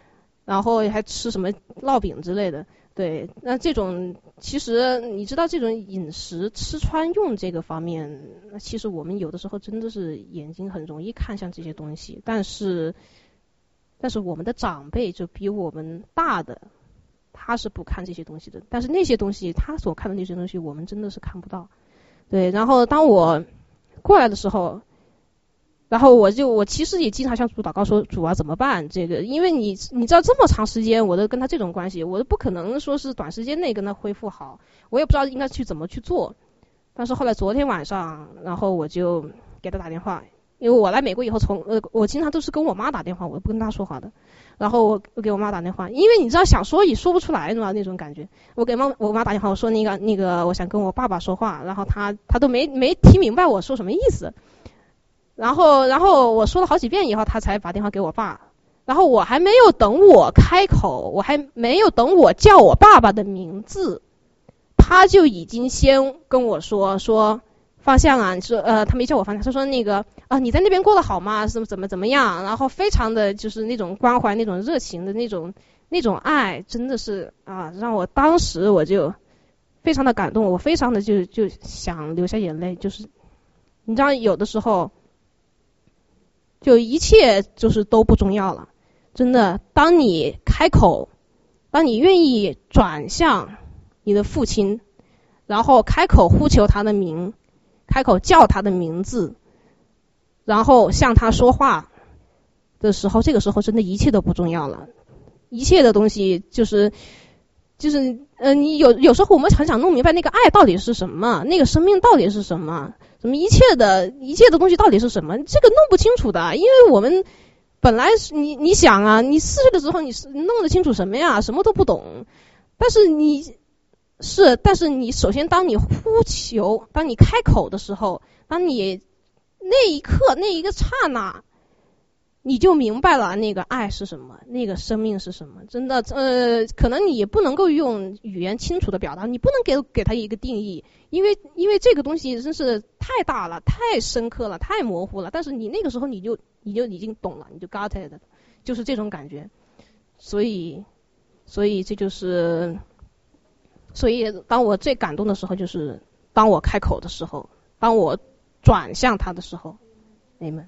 然后还吃什么烙饼之类的。对，那这种其实你知道，这种饮食吃穿用这个方面，那其实我们有的时候真的是眼睛很容易看向这些东西，但是我们的长辈就比我们大的，他是不看这些东西的，但是那些东西他所看的那些东西我们真的是看不到。对，然后当我过来的时候，然后我其实也经常向主祷告说，主啊怎么办？这个因为你知道这么长时间我都跟他这种关系，我都不可能说是短时间内跟他恢复好，我也不知道应该去怎么去做。但是后来昨天晚上，然后我就给他打电话，因为我来美国以后我经常都是跟我妈打电话，我不跟他说话的。然后我给我妈打电话，因为你知道想说也说不出来嘛那种感觉。我给我妈打电话，我说那个我想跟我爸爸说话，然后他都没听明白我说什么意思。然后我说了好几遍以后，他才把电话给我爸。然后我还没有等我开口，我还没有等我叫我爸爸的名字，他就已经先跟我说方向啊，说他没叫我方向，他说那个你在那边过得好吗？怎么样？然后非常的就是那种关怀、那种热情的那种爱，真的是让我当时我就非常的感动，我非常的就想流下眼泪。就是你知道有的时候就一切就是都不重要了，真的。当你开口，当你愿意转向你的父亲，然后开口呼求他的名，开口叫他的名字，然后向他说话的时候，这个时候真的一切都不重要了。一切的东西就是你有时候我们很想弄明白那个爱到底是什么，那个生命到底是什么，什么一切的东西到底是什么，这个弄不清楚的。因为我们本来你想啊，你4岁的时候你弄得清楚什么呀？什么都不懂。但是你首先当你呼求，当你开口的时候，当你那一刻那一个刹那，你就明白了那个爱是什么，那个生命是什么。真的可能你也不能够用语言清楚的表达，你不能给他一个定义，因为这个东西真是太大了，太深刻了，太模糊了。但是你那个时候你就已经懂了，你就 got it， 就是这种感觉。所以这就是所以当我最感动的时候，就是当我开口的时候，当我转向他的时候。Amen。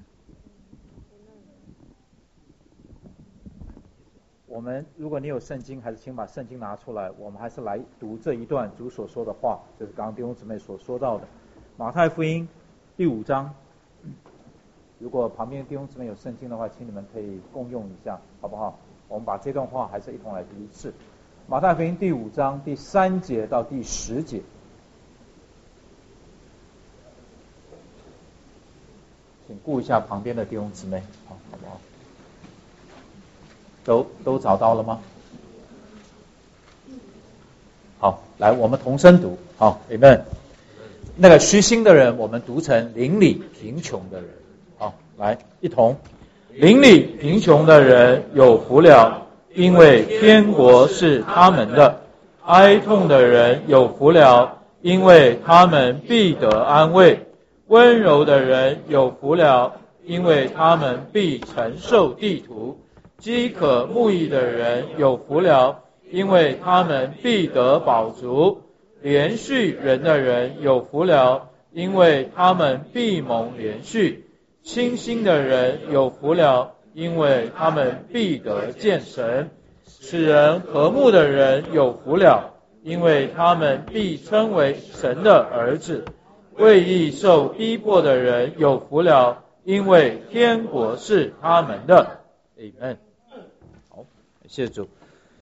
我们如果你有圣经，还是请把圣经拿出来，我们还是来读这一段主所说的话，就是刚刚弟兄姊妹所说到的马太福音第5章。如果旁边弟兄姊妹有圣经的话，请你们可以共用一下，好不好？我们把这段话还是一同来读一次。马太福音第5章第3节到第10节，请顾一下旁边的弟兄姊妹，好不好？都找到了吗？好，来，我们同声读。好 ，Amen。那个虚心的人，我们读成邻里贫穷的人。好，来，一同。邻里贫穷的人有福了，因为天国是他们的；哀痛的人有福了，因为他们必得安慰；温柔的人有福了，因为他们必承受地土；饥渴慕义的人有福了，因为他们必得饱足；连续人的人有福了，因为他们必蒙连续；清心的人有福了，因为他们必得见神；使人和睦的人有福了，因为他们必称为神的儿子；为义受逼迫的人有福了，因为天国是他们的。Amen。好，谢谢主。